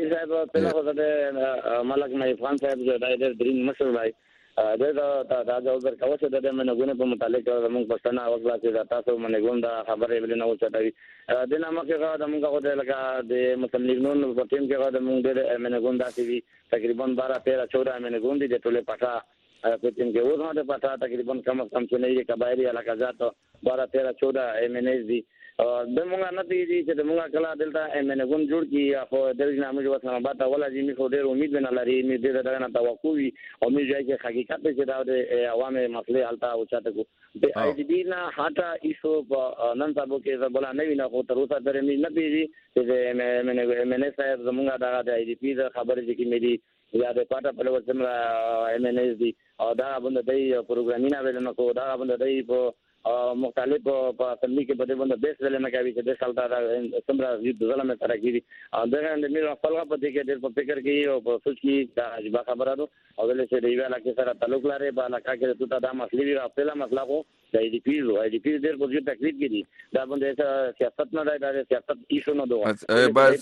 ملک نائب خان صاحب جو دای درین مشر بھائی دا جواب ورکوي چې د منګونو په متعلق موږ پښتنه اوسلا چې تاسو منګون دا خبرې ولې نه وچتاوي د نامه کې دا موږ غوډه لګا د مسلمانانو په ټیم کې دا موږ د منګون دا چې تقریبا 12-13-14 منګون دي د ټوله پټا په ټیم کې ورته د پټا تقریبا کم چې نه یې کبایری علاقه ذات 12-13-14 MNS دي د موږ نه پیږي چې د موږ کلا دلته منګون جوړ کی خو د نامه جو اسلام آباد ولا دې می خو ډېر امید نه لري می دې دا نه توقع وي او می ځای چې حقیقت چې دا د عوامي مسلې حالتا او چاته کو د آی ډی بی نه هاټا ایشو نن تاسو کې زبلا نه وینا خو تر اوسه درې می نه پیږي چې MNS صاحب زموږ دا د آی ډی بی خبرې چې مې دي یا د پاټا په لور سم MNS دي او دا باندې د پروګرامینګ اولنه کو دا باندې د مختلف په اسمبلی کې بده باندې بیس ولې نه کوي چې د سالتا سمرا د ظلم سره کیږي دا د میرا خپل په دې کې د فکر کې او په سوچ کې دا ځبا خبره ده او ولې چې دی ویلا کې سره تعلق لري په علاقه کې ته دا مسلې وی خپل مسله کو د ای ډی پی ډېر په دې تکلیف کې دي دا باندې سیاست نه دی دا سیاست ایشو نه دوه بس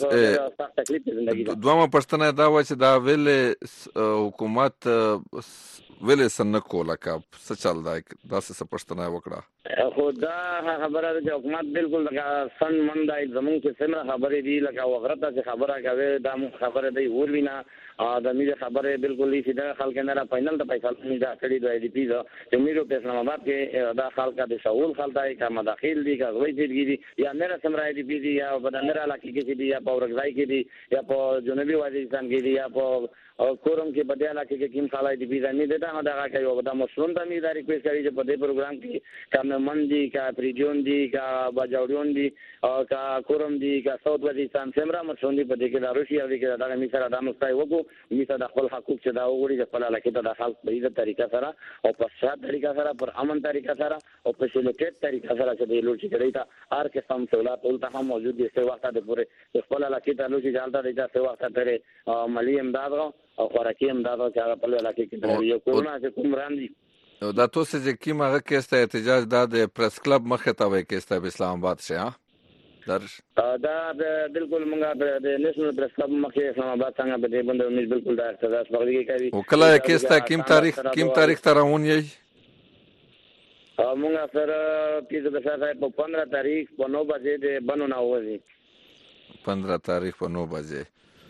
دوه پښتنه دا و چې دا ویل حکومت ویلې سن کوله کا څه چل دا څه پښتنه وکړه خو دا خبره ده چې حکومت بالکل لکه سن مندای زمونږ چې څنګه خبرې دي لکه وغرته چې خبره کوي دا خبره دی ورلینا دا مې خبره بالکل هیڅ دا خلک نه را فائنل د پیسې نه دا کړی د ای ډی پی دا چې میرو په اسلام آباد کې دا خلک د شاول خلدای کا مداخل دي کا غوي دي یا نه سمرا ای ډی پی دي یا په نړۍ علاقې کې دي یا په ورغځای کې دي یا په جنوبي وزیرستان کې دي یا په کورم کې بدیا علاقې کې کوم خلای دي بي نه ده دا کوي دا مسلمان ته می دا ریکوست کوي چې په دې پروګرام کې کم مندي کا پریجون دي کا باجاوډون دي او کا کورم دي کا ساوث وزیرستان سمرا مسلمان دي په دې کې دا روسي او کې دا می سره دا مستای وګو می سره د خپل حقوق چې دا وګړي د خپل علاقې ته د خلک په دې طریقه سره او په شاد طریقه سره پر امن طریقه سره او په سلیکټ طریقه سره چې د لوټ کړی تا هر قسم سہولت ولته هم موجود دي څه وخت د پوره خپل علاقې ته لوټ جالتا دي څه وخت ته مالی امداد او خوراکي امداد چې هغه په علاقې کې یو کورونا چې کوم راندي دا تاسو چې کیما هغه کېسته احتجاج د پریس کلب مخه ته وای کېسته په اسلام آباد شه درش دا بالکل موږ د نېشنل پریس کلب مخه اسلام آباد څنګه به دې باندې موږ بالکل دا احتجاج وکړی کوي او کله کېسته کیم تاریخ ته راون یې موږ سره پیزه د شاه په 15 تاریخ په 9 بجې د بنو نه وځي 15 تاریخ په 9 بجې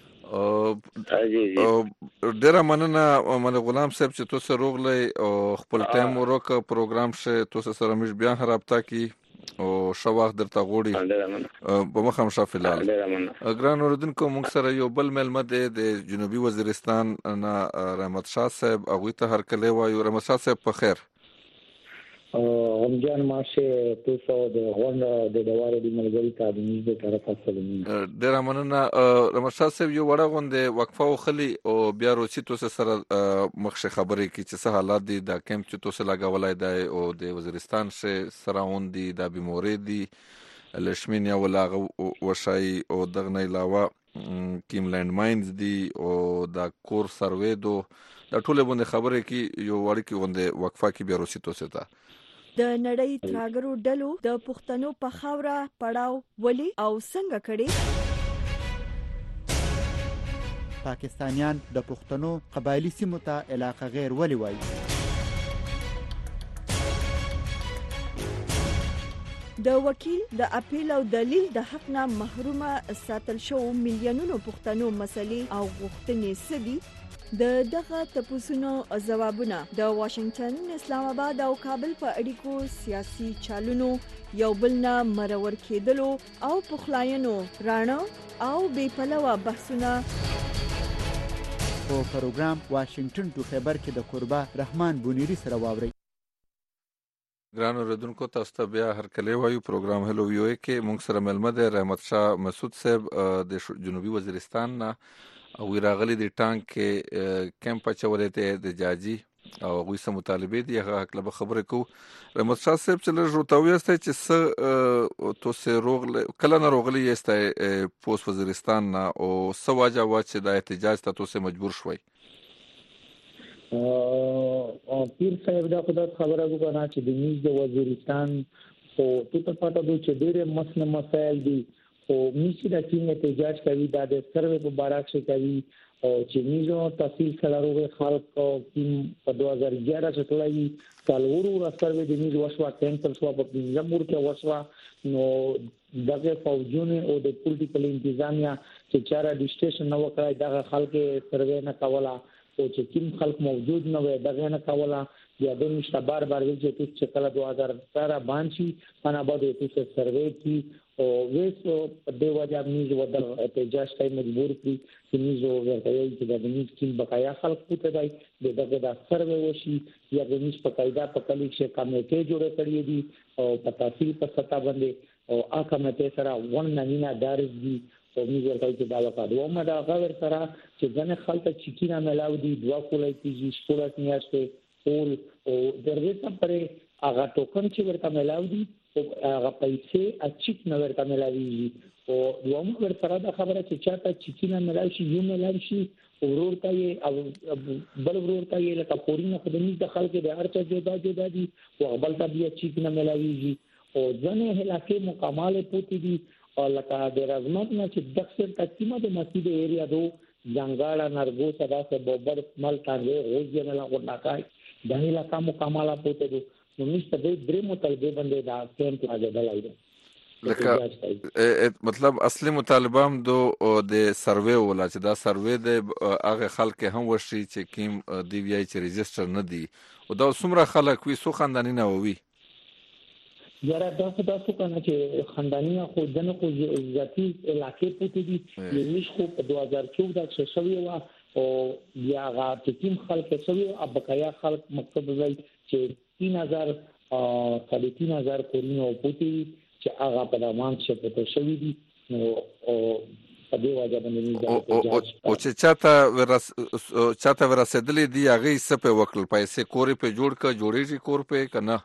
ډېر مننه مل غلام صاحب چې تاسو روغلی او خپل ټایم ورک پروګرام شه تاسو سره مش بیا رابطه کی او شواخ درته غوړي په مخه هم شافلال ګران اوردونکو موږ سره یو بل ملمه د جنوبي وزیرستان نه رحمت شاه صاحب هغوی ته هرکلی وایو. رحمت شاه صاحب په خیر. همجان ماشه تاسو د غونډه د دواره د ملګری کابینې د طرفه سلامي. ډیر مننه رحمت شاه صاحب. یو وړه غونډه وقفه وخلی او بیا روسي تاسو سره مخشه خبرې کی چې څه حالات دي د کیمپ چې تاسو لګولای دی او د وزیرستان سره اوندي د بیموري دي لشمینیا ولاغه وشای او دغه علاوه کیم لند ماینز دي او د کور سروې دو د ټوله باندې خبرې کی یو وړ کی غونډه وقفه کی بیا روسي تاسو ته د نړۍ تراګرو ډلو د پښتنو په خاوره پړاو ولي او څنګه کړي. پاکستانیان د پښتنو قبایلی سیمو ته علاقه غیر ولي وایي. د وکیل د اپیل او دلیل د حق نه محرومه ساتل شو میلیونونو پښتنو مسلې او غوښتنې سدي. د دغه تپوسونو ځوابونه د واشنگټن، اسلام آباد او کابل په اړیکو سیاسي چالونو یو بل نه مرور کېدلو او پخلاینو راڼه او بې پلوه بحثونه په پروګرام واشنگټن ټو خبر کې د قربا رحمان بونیری سره واوري. ګران اوردونکو تاسو ته بیا هرکلی وایو. پروګرام هلو ویو کې موږ سره ملمه ده رحمت شاه مسعود صاحب د جنوبي وزیرستان نه او راغلي د ټانک کې کیمپ چولې ته د جاجي او غوي سم مطالبه دي هغه حق له خبره کو. رحمت شاه صاحب چې له روتاوي است چې س تو سه روغله کله نه روغلي است پوس وزیرستان نه او سواجه واچ د احتجاج ته تو سه مجبور شوي. پیر صاحب دا خدای خبره وکړه چې د نیز د وزیرستان او ته پاتې دوی چې ډېر مسایل دي او میشي د کینه احتجاج کوي دا د سروې په باره کې کوي او چې نیزو تحصیل کلاروغه خلک او کیم په 2011 کې ټولای کالورو راستروي د نیز وشوا کینسل شو په زمور کې وشوا نو دغه فوجونه او د پولیټیکل انتظامیه چې چاره د سټیشن نو کړای دغه خلک سروې نه کولا او چې کوم خلک موجود نه وي دغه نه کولا یا د نشته بار ویل چې کله 2017 باندې انا باندې چې سروې کی او ویسو د وجه نیز ودل احتجاج ته مجبور کړي چې نیز ورته چې د نیز کې بقایا خلک پته دی دغه د سروې وشي یا د نیز په قاعده په کلیک چې کمیټه جوړه کړې دي او په تفصیل په ستا باندې او هغه کمیټه سره ون نه دارس دي او نیز ورته چې دا وکړو او مدا غیر سره چې ځنه خلک چې کینا ملاو دي دوا کولای چې شپږ میاشتې ټول او درې ته پرې هغه ټوکن چې ورته ملاو دي هغه پیسې اچیک نه ورته ملاوي او دوم ور سره دا خبره چې چاته چیکینه ملاوي شي یو ملاوي شي ورورته او بل ورورته یې لکه پورینه خدمت د خلکو د ارچا جوړه دي او بل ته بیا چیکینه ملاوي او ځنه هلاکه مکمل پوتې دي او لکه د رزمت نه چې دکسر تقسیمه د مسجد ایریا دو جنگالا نرګو صدا سے بوبر مل تانګه روزي نه لا ورناکای د هلاکه مکمل پوتې دي نو مست د درې مطالبه باندې دا کیمپ راځي لکه مطلب اصلي مطالبه هم د سروې ولا چې دا سروې د هغه خلک هم وشي چې کیم دی وی چې ريجستره نه دي او دا څومره خلک وي سو خاندانی نه وي یاره دا څه کنه چې خاندانی خو دنه خو ذاتی علاقې پټې دي یوش خو په 2014 کې شوی و او بیا غا تیم خلک شوی او بقایا خلک مقصد دی چې 3000 کورونه پوتې چې هغه په دمان چې پته شوی دي نو او په دې وجه باندې او چې چاته ورسېدلې دي هغه سپه وکړل پیسې کورې په جوړېږي کور په کنه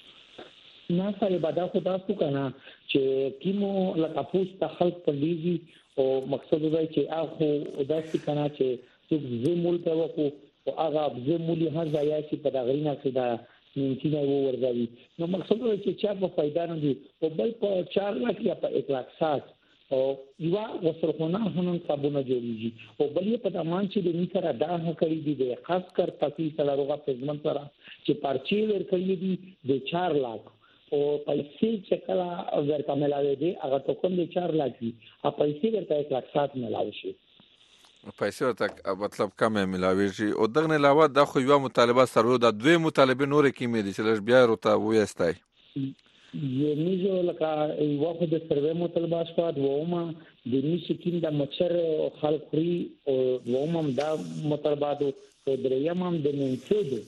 نه سره بدا خو تاسو کنه چې کیمو لکه پوسټ خلک په دیږي او مقصد دی چې هغه داسې کنه چې څوک زمول ته وکړو او هغه زمولي هر ځای چې په دغرینه کې دا ممکن ہے وہ ورزاوی نو مقصد ہے کہ چا په فائدہ نه دي او بل په 4 लाख یا په 1,60,000 او یوا وسرخونه هنن صابونه جوړیږي او بل په تمام چې د نیکره دا کړی دي د خاص کر تفصیل سره روغه پزمن سره چې پرچی ور کړی دي د 4 लाख او پیسې چې کله ورته ملاوي دي هغه ته کوم د 4 लाख دي ا پیسې ورته 1,60,000 ملاوي شي پیسې ورته مطلب کم ملاويږي او دغه علاوه د خو یو مطالبه سره د دوی مطالبه نور کې مې دي چې بیا ورته وېستای یمیزو لکه یو خو د سروې مطالبه شو د ووما د نیشي کیم د مچر خلق خوري او ووما دا مطالبه د دریم هم د منفود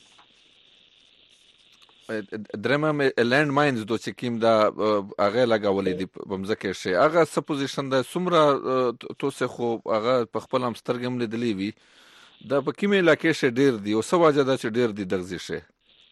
درمم لند ماینز دو چې کیم دا هغه لګولې دي په مزکه شي هغه سپوزیشن د سمره توسه خو هغه په خپل هم سترګم لیدلې وي دا په کیمه علاقې شه ډیر دي او سواجه دا چې ډیر دي دغزي شه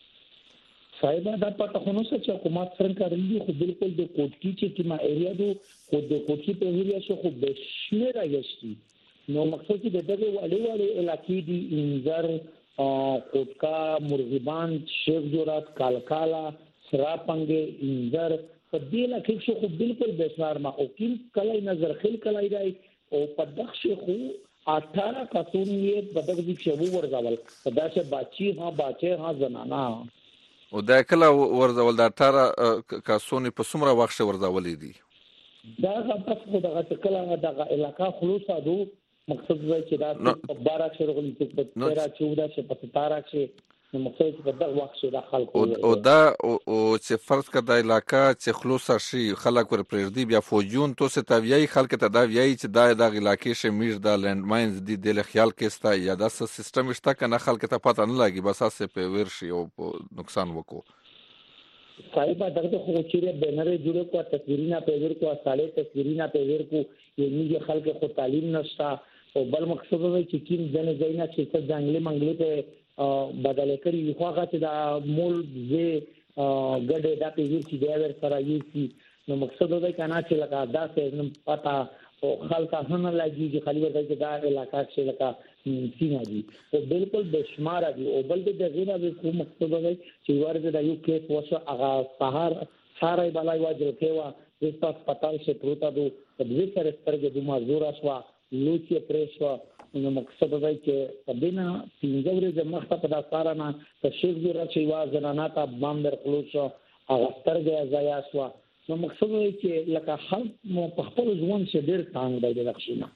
صاحب دا پته خو نو چې حکومت څنګه کړی خو بالکل د کوټکی چې کیما ایریا دو خو د کوټکی په ایریا شو خو به شمیر راځي نو مقصد چې دغه وړي علاقې دي انځر کوټکا مرغیبان شیخ جورات کالکالا سراپنګ انځر په دې لکه چې خو بالکل بشمار ما او کیم کله نظر خل کله دی او په دغه شي خو 18 کسون یې په دغه کې وو ورغول دا چې باچی ها زنانا او دا کله ورزول د 18 کسون په سمره وخت ورزولې دي دا غوښته خو دغه کله دغه علاقہ خلوص ادو مقصد وای چې دا په 12 شهر غلي په 13 14 چې په 17 کې نو مقصد په دغه وخت کې د خلکو او دا او چې فرض کړه د علاقہ چې خلوص شي خلک ور پرېږدي بیا فوجون تو څه تویای خلک ته دا ویای چې د علاقې شمیر د لند ماینز دی د خیال کې ستا یا د سیستم شته کنه خلک ته پته نه لګي بس اسه په ورشي او نقصان وکړو صاحب دغه خو چې بنر جوړ کو تصویرونه په ور کو اصله تصویرونه په ور کو یعنی خلک خو تعلیم نشته او بل مقصد دی چې کیم ځنه ځاینا چې څه ځنګلي منګلي ته بدل کړي خو هغه چې دا مول زه ګډه دا په یوه چې دا ور سره یې نو مقصد دی کنه چې لکه دا څه پتا او خلک هم لګي چې خالي ورته دا علاقہ چې لکه سینا دي او بالکل بشمار دي او بل د غیره د کوم مقصد دی چې ورته دا یو کیس وشو هغه ساره بلای واجر کېوا د تاسو پتا چې پروتا دو د دې سره سترګې د مازور اسوا لوچي پریشوا نو مقصد دی چې پدینا پینځه ورځې مخته په دا سارانه په شیخ جوړه چې وا زنانا تا باندې خلوص هغه سترګې ځای اسوا نو مقصد دی چې لکه خلک په خپل ژوند کې ډېر تانګ دی د لښینه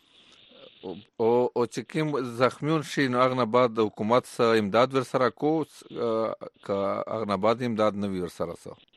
او چې کوم زخمیون شي نو اغه بعد د حکومت سره امداد ور سره کو اغه بعد امداد نه ور سره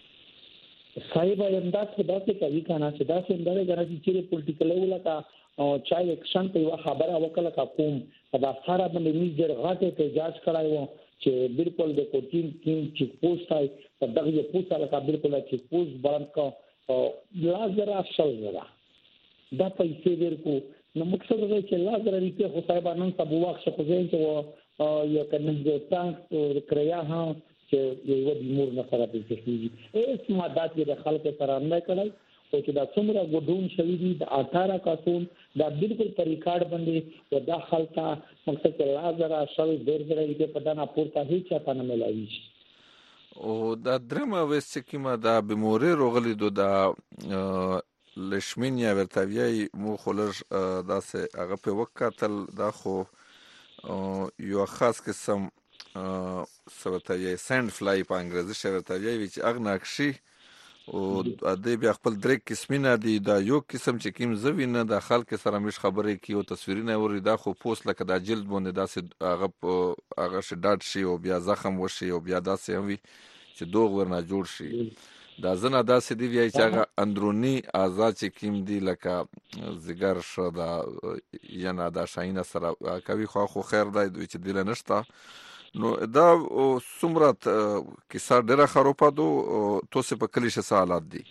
صاحب امداد خدا څخه کوي کنه چې دا څنګه دی چې پولیټیکل ولا او چا اکشن په یو خبره وکړه کا کوم دا سارا باندې میجر غاټه ته جاج کړایو چې بالکل د کوټین کیم چې پوسټ آی په دغه پوسټه کا بالکل چې پوسټ باندې کا لازر افسل زرا دا پیسې ورکو نو مقصد دی چې لازر ریته خو صاحبانو ته بو وخت خو ځین چې یو کنه د تانک کریا ها چې یو د مور نه سره په کېږي ایس مادات د خلکو سره نه کړای او چې دا څومره ګډون شوی دي د 18 کسون دا بالکل په ریکارډ باندې او دا خلک مقصد لازر شوی ډېر ډېر کې په دانا پورته هیڅ چا نه ملایي او دا درمه وست کیما دا بموري روغلی دو دا لشمینیا ورتاوی مو خلر داسه هغه په وکاتل دا خو یو خاص قسم سوتاوی سند فلای په انګریزي شورتاوی چې اغناکشي او د بیا خپل درې قسمونه دي دا یو قسم چې کیم زوینه د خلک سره مش خبرې کی او تصویرونه وري دا خو پوس لکه د جلد باندې داسې هغه شډات شي او بیا زخم وشي او بیا داسې هم وي چې دوغ ورنه جوړ شي دا زنه داسې دی وی چې هغه اندرونی آزاد چې کیم دی لکه زګر شو دا ینا دا شاینه سره کوي خو خیر دی چې دل نشته نو دا سمرات کیسه ډیره خروپه دو تو څه په کلی شه حالات دي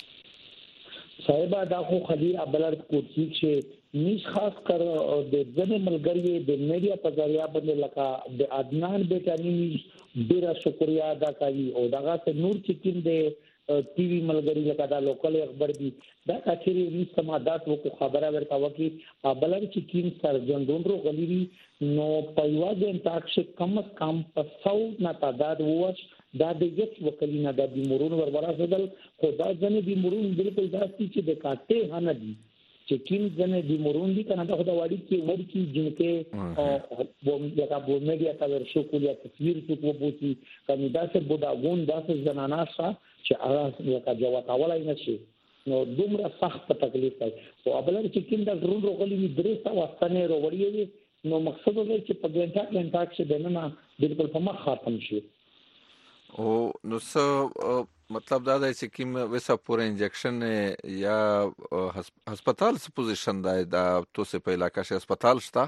صاحب دا خو خلی ابلر کوټی چې نش خاص کر د ځنې ملګری د میډیا په ذریعہ باندې لکه د عدنان بیٹانی ډیره شکریا ادا کوي او دغه ته نور چې کیم د ټي وی ملګری لکه دا لوکل خبر دي دا کچري وی سمادات وو خبره ورته وکي ابلر چې کیم سرجن دونرو غلیری نو پایوا د انټاکش کم په 100 نه تعداد ووش دا د یت وکلینا د بیمورون ورورا سدل خدا ځنه بیمورون بالکل داسي چې د کاټه هنه دي چې کیم ځنه بیمورون دي کنه دا خدا واړي کې ورکی جنکه بوم لکه بوم میډیا تا ورشو کولیا تصویر څوک وبوسی کمی دا څه بوداګون دا څه زنانا شا چې هغه لکه جواب اولای نشي نو دومره سخت تکلیف دی او ابلر چې کیم دا ډرون روغلی درې تا واستنه وروړي نو مقصد دی چې په ګنټه کې دنه بالکل په مخ ختم شي او نو څه مطلب دا دی چې کوم وسه پورې انجکشن یا هسپتال څه پوزیشن دی دا تاسو په علاقې کې هسپتال شته؟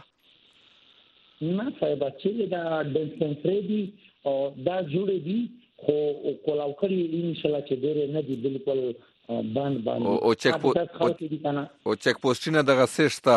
نه صاحب چې دا ډیسپنسری دی او دا جوړې دي خو کولاو کړی ان شاء الله چې ډېر نه دي بالکل باندې او چک پوسټینه دغه سشته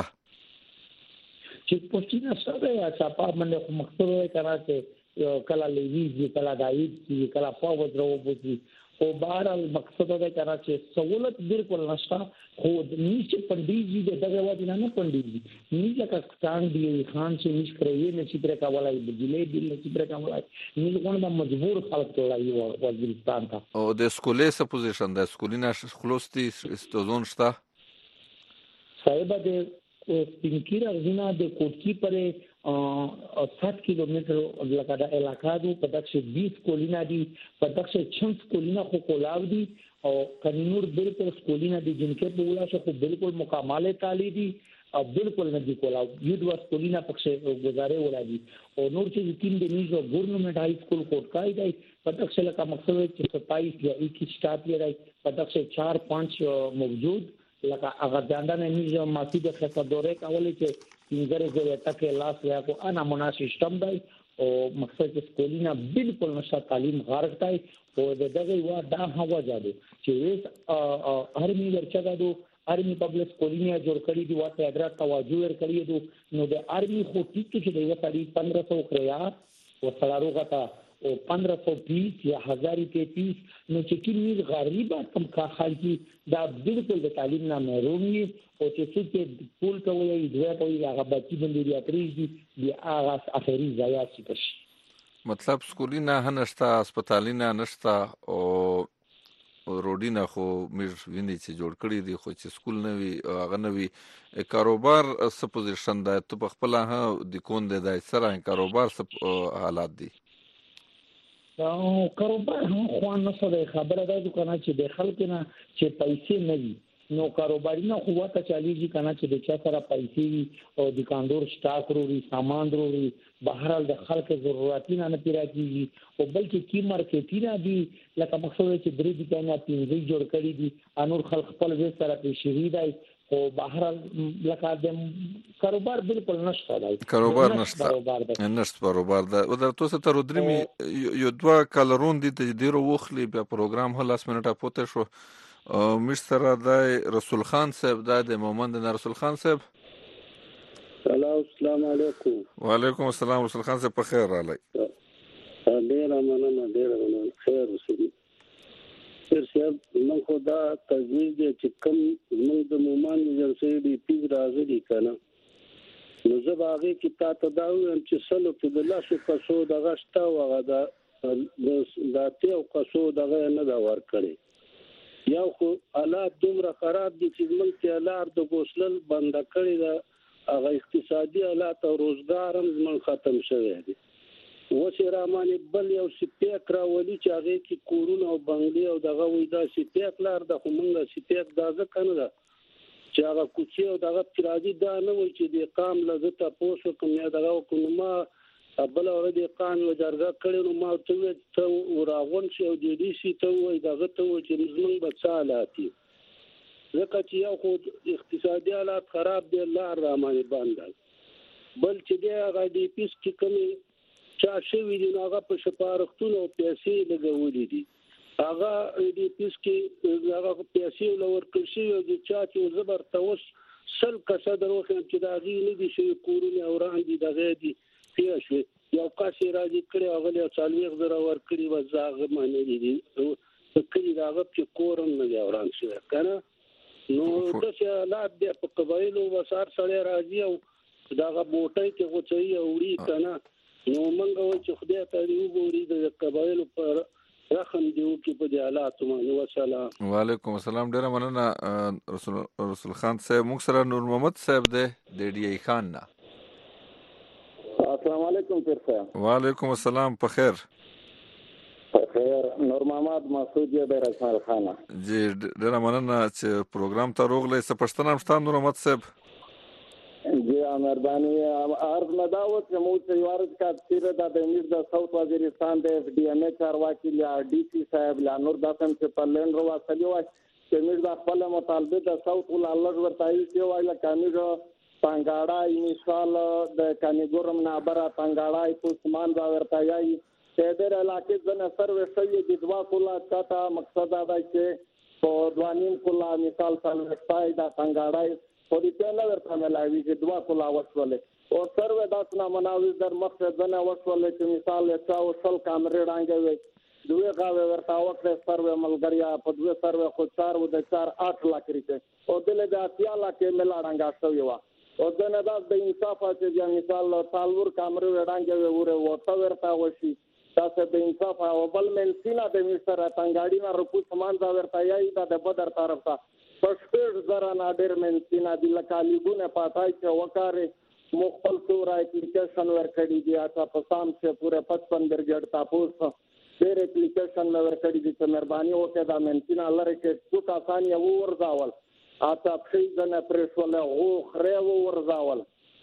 چک پوسټینه سره یا چاپا باندې مقصد وای کړه چې کلا لیوی کلا دایي کلا پاو درو بوتي او بهر مقصد دا کړه چې سہولت بالکل نشته خو نیچه پندیجی دغه وادي نه پندیجی نیچه کا څنګه دی خان چې نش کړی نه چې پر کاولای بجلی بل چې پر کاولای نیل کومه مجبور خلک ټولای وزیرستان ته او د سکولې څه پوزیشن د سکولینه خلوستي استوزون شته صاحب د سپینکیر ارزنا د کوټکی پرې 7 کیلومتر لکه د علاقې په دغه 20 کولینا دي په دغه 6 کولینا خو کولاو دي او کنور بالکل کولینا دي جنکه په ولا شو بالکل مکمل تعالی دي او بالکل نه دي کولاو یو د کولینا پکې گزارې ولا دي او نور چې تیم د نیزو ګورنمنت هاي سکول کوټکای دی په دغه لکه مقصد چې 27 یا 21 سٹاف یې راي په دغه 4-5 موجود لکه هغه ځاندان نیزو ماتي د خطر دوره کولې چې څنګه زه ټکه لاس یا کو انا مناسب سیستم دی او مقصد چې سکولینا بالکل نشه تعلیم غارق دی او دغه وا دا هوا جادو چې هرمی ورچا دو ارمی پبلک سکولینا جوړ کړی دی واته ادرا توجه ور کړی دی نو د ارمی خو ټیک چې دی وتاړي 1500 کریا او سلارو غتا او 1520 یا 1030 نو چې کیږي غریبه کم کا خالتي دا بالکل د تعلیم نه محروم دي او چې څوک پول کوي دوه کوي هغه بچي باندې دی اتریږي دی هغه اخري ځای شي مطلب سکولینه هنشتا هسپتالینه نشتا او روډینه خو میر ویني چې جوړ کړی دی خو چې سکول نه وي هغه نه وي کاروبار څه پوزیشن دی ته په خپل ها د کون دی سره کاروبار څه حالات دي کاروبار هم خو نه څه خبره ده کنه چې د خلکو نه چې پیسې نه وي نو کاروباري نه قوت چاليږي کنه چې د چا سره پیسې او د کاندور سٹاک وروړي سامان وروړي بهرال د خلکو ضرورتونه نه پیرا کیږي او بلکې کی مارکیټینه دي لکه مقصد چې درې دي کنه پیږي جوړ کړی دي انور خلک خپل ځای سره پیښې دی او بهرال لکه د کاروبار بالکل نشته دی کاروبار نشته کاروبار دا او تاسو ته رودري یو دوه کالرون دي د ډیرو وخلی په پروګرام هلاس منټه پوتې شو مستر دای رسول خان صاحب د مومند رسول خان صاحب السلام علیکم وعلیکم السلام رسول خان صاحب په خیر رالی ډیر مننه خیر رسول صاحب نن خدا تجویز دي چې کوم موږ د مومند جلسې دی پیږ راځي کنه نو زه باغې کې تاسو دا وایم چې سلو په د لاسو کسو د غشتا وغه د ته کسو دغه نه دا ور کړی یو خو حالات دومره خراب دي چې موږ ته لار د ګوسلل بند کړی دا هغه اقتصادي حالات او روزګار هم ختم شوی دي وسه رامانه بل یو سپیک راولي چې هغه کې کورونه او بنگلي او دغه وې دا سپیک لار د همغه سپیک دازه کنه دا چې هغه کوچي او دغه تراجی دا نه وای چې د قام لزته پوسو کوم یا دغه کومه بل اورې قان و درګه کړي نو ما ته وراغون شو د دې سي ته وای دغه ته چې زمون بچالاتي ځکه چې یو خو اقتصادي حالات خراب دي الله رحمانه باندې بل چې دی هغه د پیس کې کمی چا شوی دی هغه په شپارښتونو او پیسې لګولې دي هغه د پیس کې هغه پیسې لور کړی او د چا چې زبر توس سل کسه دروخه چې دا غي نه دي شي کورونه او راندي دغه دي پیښه یو کاسي راځي کړي هغه له 40 زره ور کړی و زاغه معنی دي کړي داغه چې کورم نه اوران شي کنه نو دغه حالات د قبایلو وسار سره راځي او داغه بوټي کې غوچي اوري کنه نو منګه و چې خدای ته وګوري د قبایلو پر رحم دیو کې په دې حالات باندې وسلام وعلیکم السلام ډیره مننه رسول خان صاحب موږ سره نور محمد صاحب د ډي ای خان نه السلام علیکم پیر صاحب وعلیکم السلام په خیر نور محمد مسعود د رسول خان جی ډیره مننه چې پروګرام ته روغله څه پښتنه مشته نور محمد صاحب جی مهرباني عرض مداوت موت یوارد کا تیر د امیر د ساوث وزیرستان د اف ډي ام ای چارواکي یا ډي سي صاحب لا نور داسم چې په لین روا سلی وای چې امیر د خپل مطالبه د ساوث ول الله ورتای چې وای لا کامیر پنګاړای مثال د کانګورم نه برا پنګاړای پوسمان دا ورتای چې د علاقې د سروې شوی د دوا کولا چاته مقصد دا چې په دوانیم کولا مثال سالوټای دا پنګاړای په دې ته نه ورته ملایوي چې دوا کولا وښولې او سروې داسنه مناوي در مقصد نه وښولې چې مثال یې او سل کامرې رانګوي دوی غاوي ورته وکړه سروې ملګریا په دوی سروې خو 4 و د 4 8 لک ریته او دله د اتیا لکه ملاړنګا شوی و او دنه د انصاف چې مثال تالور کامرې رانګوي وره وته ورته وشي تاسو د انصاف او بل منسینا د مستر پنګاړي نه رپو سامان دا ورته یای د بدر طرف ته پښتو زرا نادر منسینا د لکالیګونه پاتای چې وکاره مخفل تور اپلیکیشن ورکړي دی اته په سام چې پوره 55 درجه تاسو ډېر اپلیکیشن ورکړي دي چې مهرباني وکړه دا منسینا لره کې څه آسانه ورځاول اته په دې پرېښول او خره ورځاول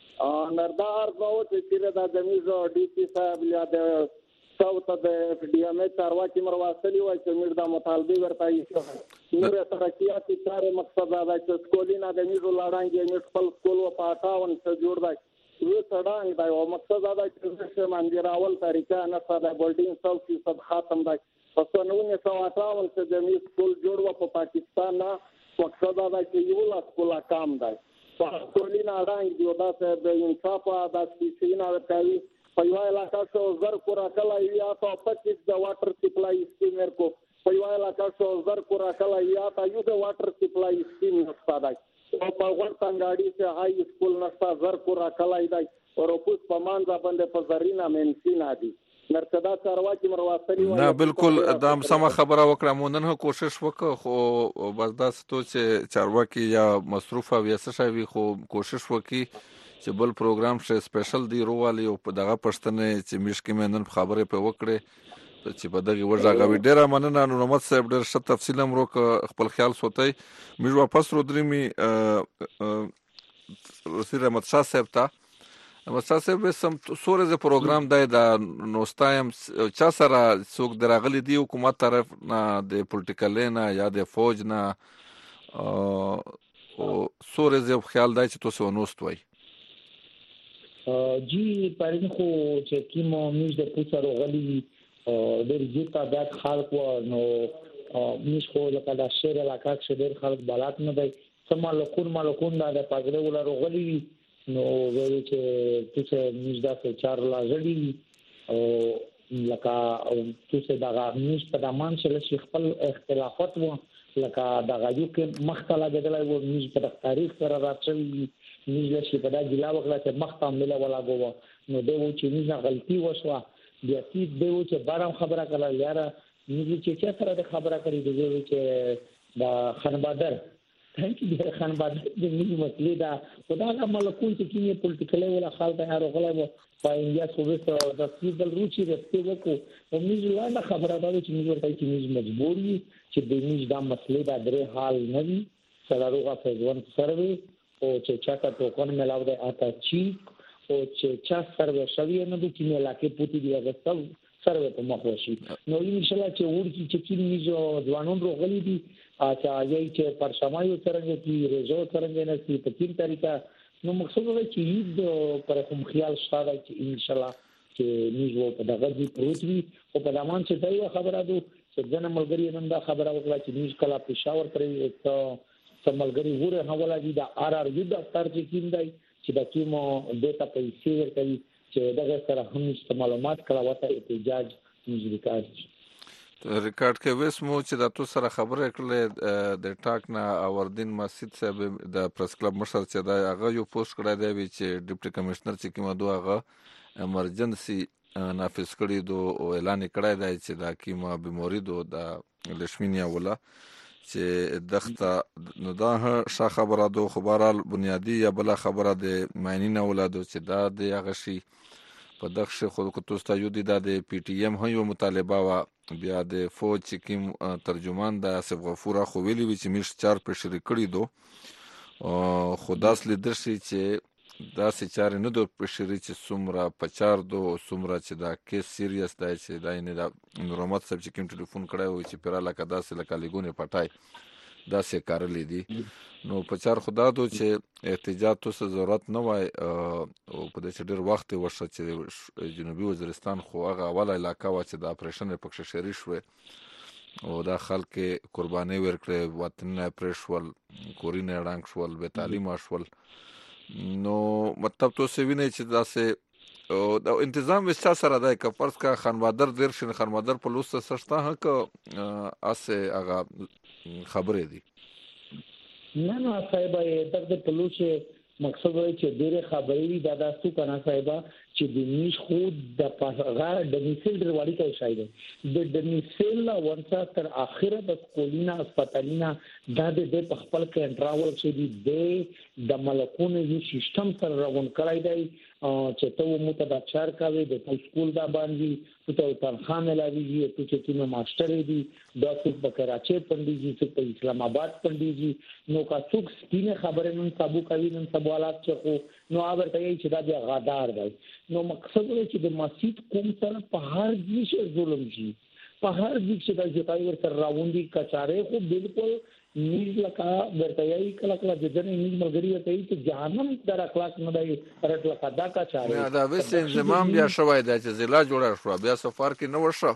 نردار نو چې دا زميزو ډي سي صاحب له د ساوث د اف ډي ام ای چارواکي مرواصلي وای چې موږ د مطالبه ورته نور ترقیاتي کار مقصد دا چې سکولینا د میرو لاړانګي موږ خپل سکول و پاتاون څه جوړ دی یو څړانګ دی او مقصد دا چې څه باندې راول طریقه نه ساده بولډینګ ساوث سب ختم دی پس نو 1958 چې د می سکول جوړ و په پاکستان نه مقصد دا چې یو لا سکول کام دی سکولینا لاړانګي دی دا چې د انصاف دا سپیشینا ورکوي په یو علاقه شو زر کورا کلا یا په 25 د واټر سپلای سکیم ورکو په یو علاقه شو زر کورا کلا یا په یو د واټر سپلای سکیم نشته او په ور څنګهړي چې هاي سکول نشته زر کورا کلا دی او روپوس په مانځه باندې په زرینا منسینا دي مرتدا چارواکي مرواصلي نه بالکل دا سم خبره وکړه مونږ نه کوشش وکړو خو بس دا ستو چې چارواکي یا مصروف او یا څه شوی خو کوشش وکړي چې بل پروګرام شه سپیشل دی روالي او په دغه پښتنه چې مشکې منن خبره په وکړه چې په دغه وژاغوي ډیره مننه نو محمد صاحب ډیر ښه تفصیل هم روک خپل خیال سوتای موږ واپس رودريمي رسول احمد شاه صاحب ته احمد صاحب سم سورې ز پروګرام دی د نوستایم چا سره څوک دراغلي دی حکومت طرف نه د پولیټیکل نه یا د فوج نه او سورې ز خیال دی چې تاسو نوستوي جی پرین خو چې کیمو موږ د پوسرو غلي د ریجتا د خلق و نو موږ خو لکه د شهر علاقه کې ډېر خلک بلات نه دی سم مالکون د پاګړې ولر غلي نو وایي چې تاسو موږ د څار لاځړي او لکه تاسو دغه موږ په دمان چې خپل اختلافات وو لکه دغه یو کې مختله بدلای وو موږ په تاریخ سره راځي موږ چې په دا جلا وکړه چې مختام مله ولا غو نو دوی چې موږ غلطي وشوه بیا چې دوی چې بارم خبره کړه یار موږ چې سره د خبره کړې دوی چې دا خانبادر څنګه د خانبادر د موږ مسلې دا خدای ملکون چې کینه پولیټیکل ولا خالد هر غلا په انډیا سوبس د سیدل روچي رسته وکړو او موږ لا خبره دا چې موږ ورته چې موږ مجبور یو چې د موږ د مسلې دا درې حال نه وي سره روغه فزون سروي او چې چاته ټوکن ملاو دی اته چی او چې چا سروي شوی نه د کینه علاقې پوتې دی هغه سب سروي په مخ وشي نو ان شاء الله چې ورکی چې کینې ځوانون روغلي دي اچھا یی چې پر شمایو څنګه کی رجو څنګه نه کی په تین طریقه نو مقصود دی چې د پر کوم خیال شاده چې ان شاء الله چې موږ په دغه دی پروت وي او په دمان چې دا خبره ده چې جن ملګری نن دا خبره وکړه چې موږ کله پېښور پرې ته ملګری وره حواله دي د آر یو د ترجمه کیندای چې د کیمو ډیټا پیسې ورکوي چې دغه سره هم معلومات کړه وته احتجاج موږ ریکارډ کې وسمو چې د تو سره خبره کړل د ټاک نه اوردین مسجد صاحب د پریس کلب مشر چې دا هغه یو پوسټ کړی دی چې ډیپټي کمشنر چې کومه دوه هغه ایمرجنسي نافذ کړی دو او اعلان کړی دی چې دا کیمه بیماری دو د لشمینیا ولا چې دغه نو دا ښه خبره ده خو بهرحال بنیادی یا بل خبره د معنی نه ولادو چې دا د هغه شي په دغه شي خو کو تاسو ته یو دي د پی ټی ایم هم مطالبه وا بیا د فوج کوم ترجمان د اسف غفور خو ویلی چې مش 4 په شریک کړی دو خداس لیدر شي چې داسې چارې نه دو پشري چې څومره پچار دو څومره چې دا کیس سیریس دی چې دا یعنې دا نور محمد صاحب چې کوم ټلیفون کړی و چې پیرا لکه داسې لکه لیګونې پټای داسې کارلې دي نو پچار خدا دو چې احتجاج تو څه ضرورت نه وای او په دې چې ډېر وخت وشو چې جنوبي وزیرستان خو هغه اوله علاقه و چې د اپریشن پکښې شریک شوې او دا خلک قرباني ورکړې وطنونه پرې شول کورونه ړنګ شول بې تعلیمه شول نو مطلب تاسو وینئ چې داسې دا انتظام وستا سره دی که فرض کا خانبادر دیر شین خانبادر په لوسته سشته هک اسه هغه خبرې دي نه صاحب دغه په لوشه مقصد وایي چې ډېر خبرې دي دا تاسو کنه صاحب چې د نیش خود د پاسغه د نیسل دروالي ته شاید د نیسل ورڅ تر اخره د سکولینا هسپتالینا د خپل کنټرول چې د ملکونو یو سیستم سره روان کړای دی چې ته مو ته د چار کاوي د سکول دا باندې ته تنخواه ملاويږي چې تینو ماستر دی د څوک په کراچي پنديږي څوک په اسلام آباد پنديږي نو کا څوک سپینه خبره نن سبو کوي نن سوالات چې نو ورته چې دا غدار دی نو مقصد دی چې د مسجد کوم سره په هر ځای ظلم شي په هر ځای چې د ځای ورته راوندي کچاره خو بالکل نیز لکه ورته یې کله کله د ځنې نیز ملګری ته چې جهنم در اخلاق نه دی رټ لکه دا کچاره دا وسه انضمام بیا شوی دی چې ضلع جوړه شو بیا سفر کې نه وشو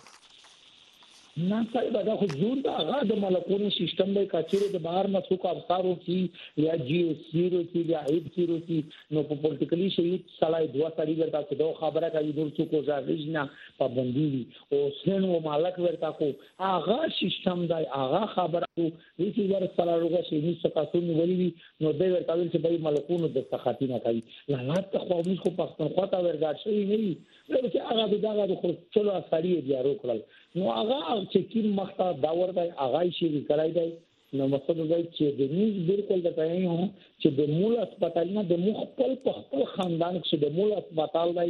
نه صاحب دا خو جوړ دا هغه د ملکونو سیستم دی کچېره د بهر نه څوک افسارو کی یا جی سیرو کی یا ایب سیرو کی نو په پولیټیکلی شهید سړی دوه سړي ورته چې دا خبره کوي نور څوک ځاږي پابندي دي او سن او مالک ورته کو هغه سیستم دی هغه خبره چې ور سره روغه شي نو تاسو نیولې نو دوی ورته چې به ملکونو د تخاتی نه کوي نه ته خو موږ خو پښتونخوا ته ورګار شي نه چې هغه دغه خو چلو اثرې دی روکل نو هغه چې کیم مخته داور دی هغه شي کړای دی نو مقصد دی چې د نیز بالکل د پېښې هو چې د مول هسپتالونه د مخبل په خپل خاندان کې د مول هسپتال دی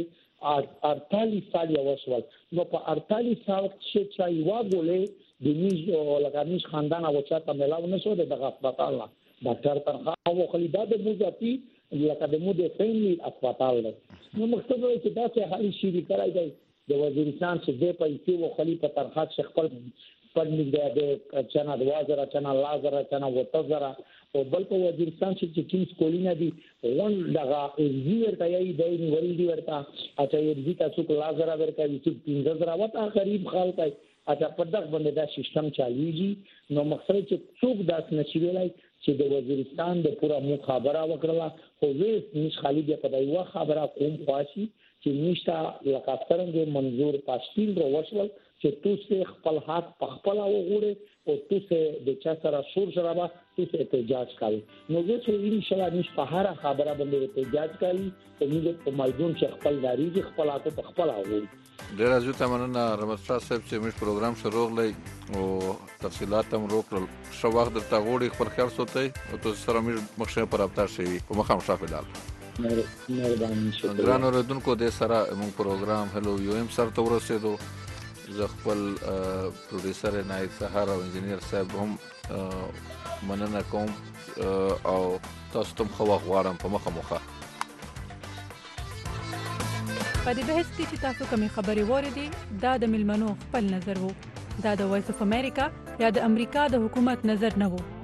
48 سال یو وشول نو په 48 سال چې چا یو غولې د نیز لکه نیز خاندان او چاته ملاو نشو د هسپتال ډاکټر تنخواه او خلیدا د موزاتي لکه د مو د فیملی هسپتال دی نو مقصد دی چې دا څه حالي شي کړای دی د وزیرستان چې د پیسې او خلیفہ ترخات شیخ پر پړنګ د چنا د وازره چنا لازره چنا وتزره او بل په وزیرستان چې کوم سکولینا دي ون دغه ورته یې د نیولې دی ورته اته یې تاسو لازره ورته چې 15000 وته غریب خلک اته په دغه باندې دا سیستم چالوږي نو مقصد چې څوک داس نشي ویلای چې د وزیرستان د پورا مخابره وکړه خو وې نش خالي بیا په دایو خبره کوم خواشي چې نشته لکه څنګه منظور پاشتین رو وشول چې تاسو خپل حق په خپل وګورئ او تاسو د چا سره شور شرابه تاسو احتجاج کوي نو زه چې ان شاء الله نش په هر خبره باندې احتجاج کوي او موږ په میدان کې خپل داریږي خپل حق په خپل وګورئ ډیر عزت مننه رحمت شاه صاحب چې موږ پروګرام شروع کړی او تفصيلات هم وکړل شو وخت درته غوړي خپل خیر سوتي او تاسو سره موږ مخشه پر ابتار شي په مخام شافه دال مهرباني شکر ګران اوریدونکو د سره موږ پروګرام هلو یو ام سره ته ورسېدو زه خپل پروډوسر نایب سهار او انجنیر صاحب هم مننه کوم او تاسو ته خو غواړم په مخه په دې بحث کې چې تاسو کومې خبرې واردې دا د ملمنو خپل نظر وو دا د وایس اف امریکا یا د امریکا د حکومت نظر نه وو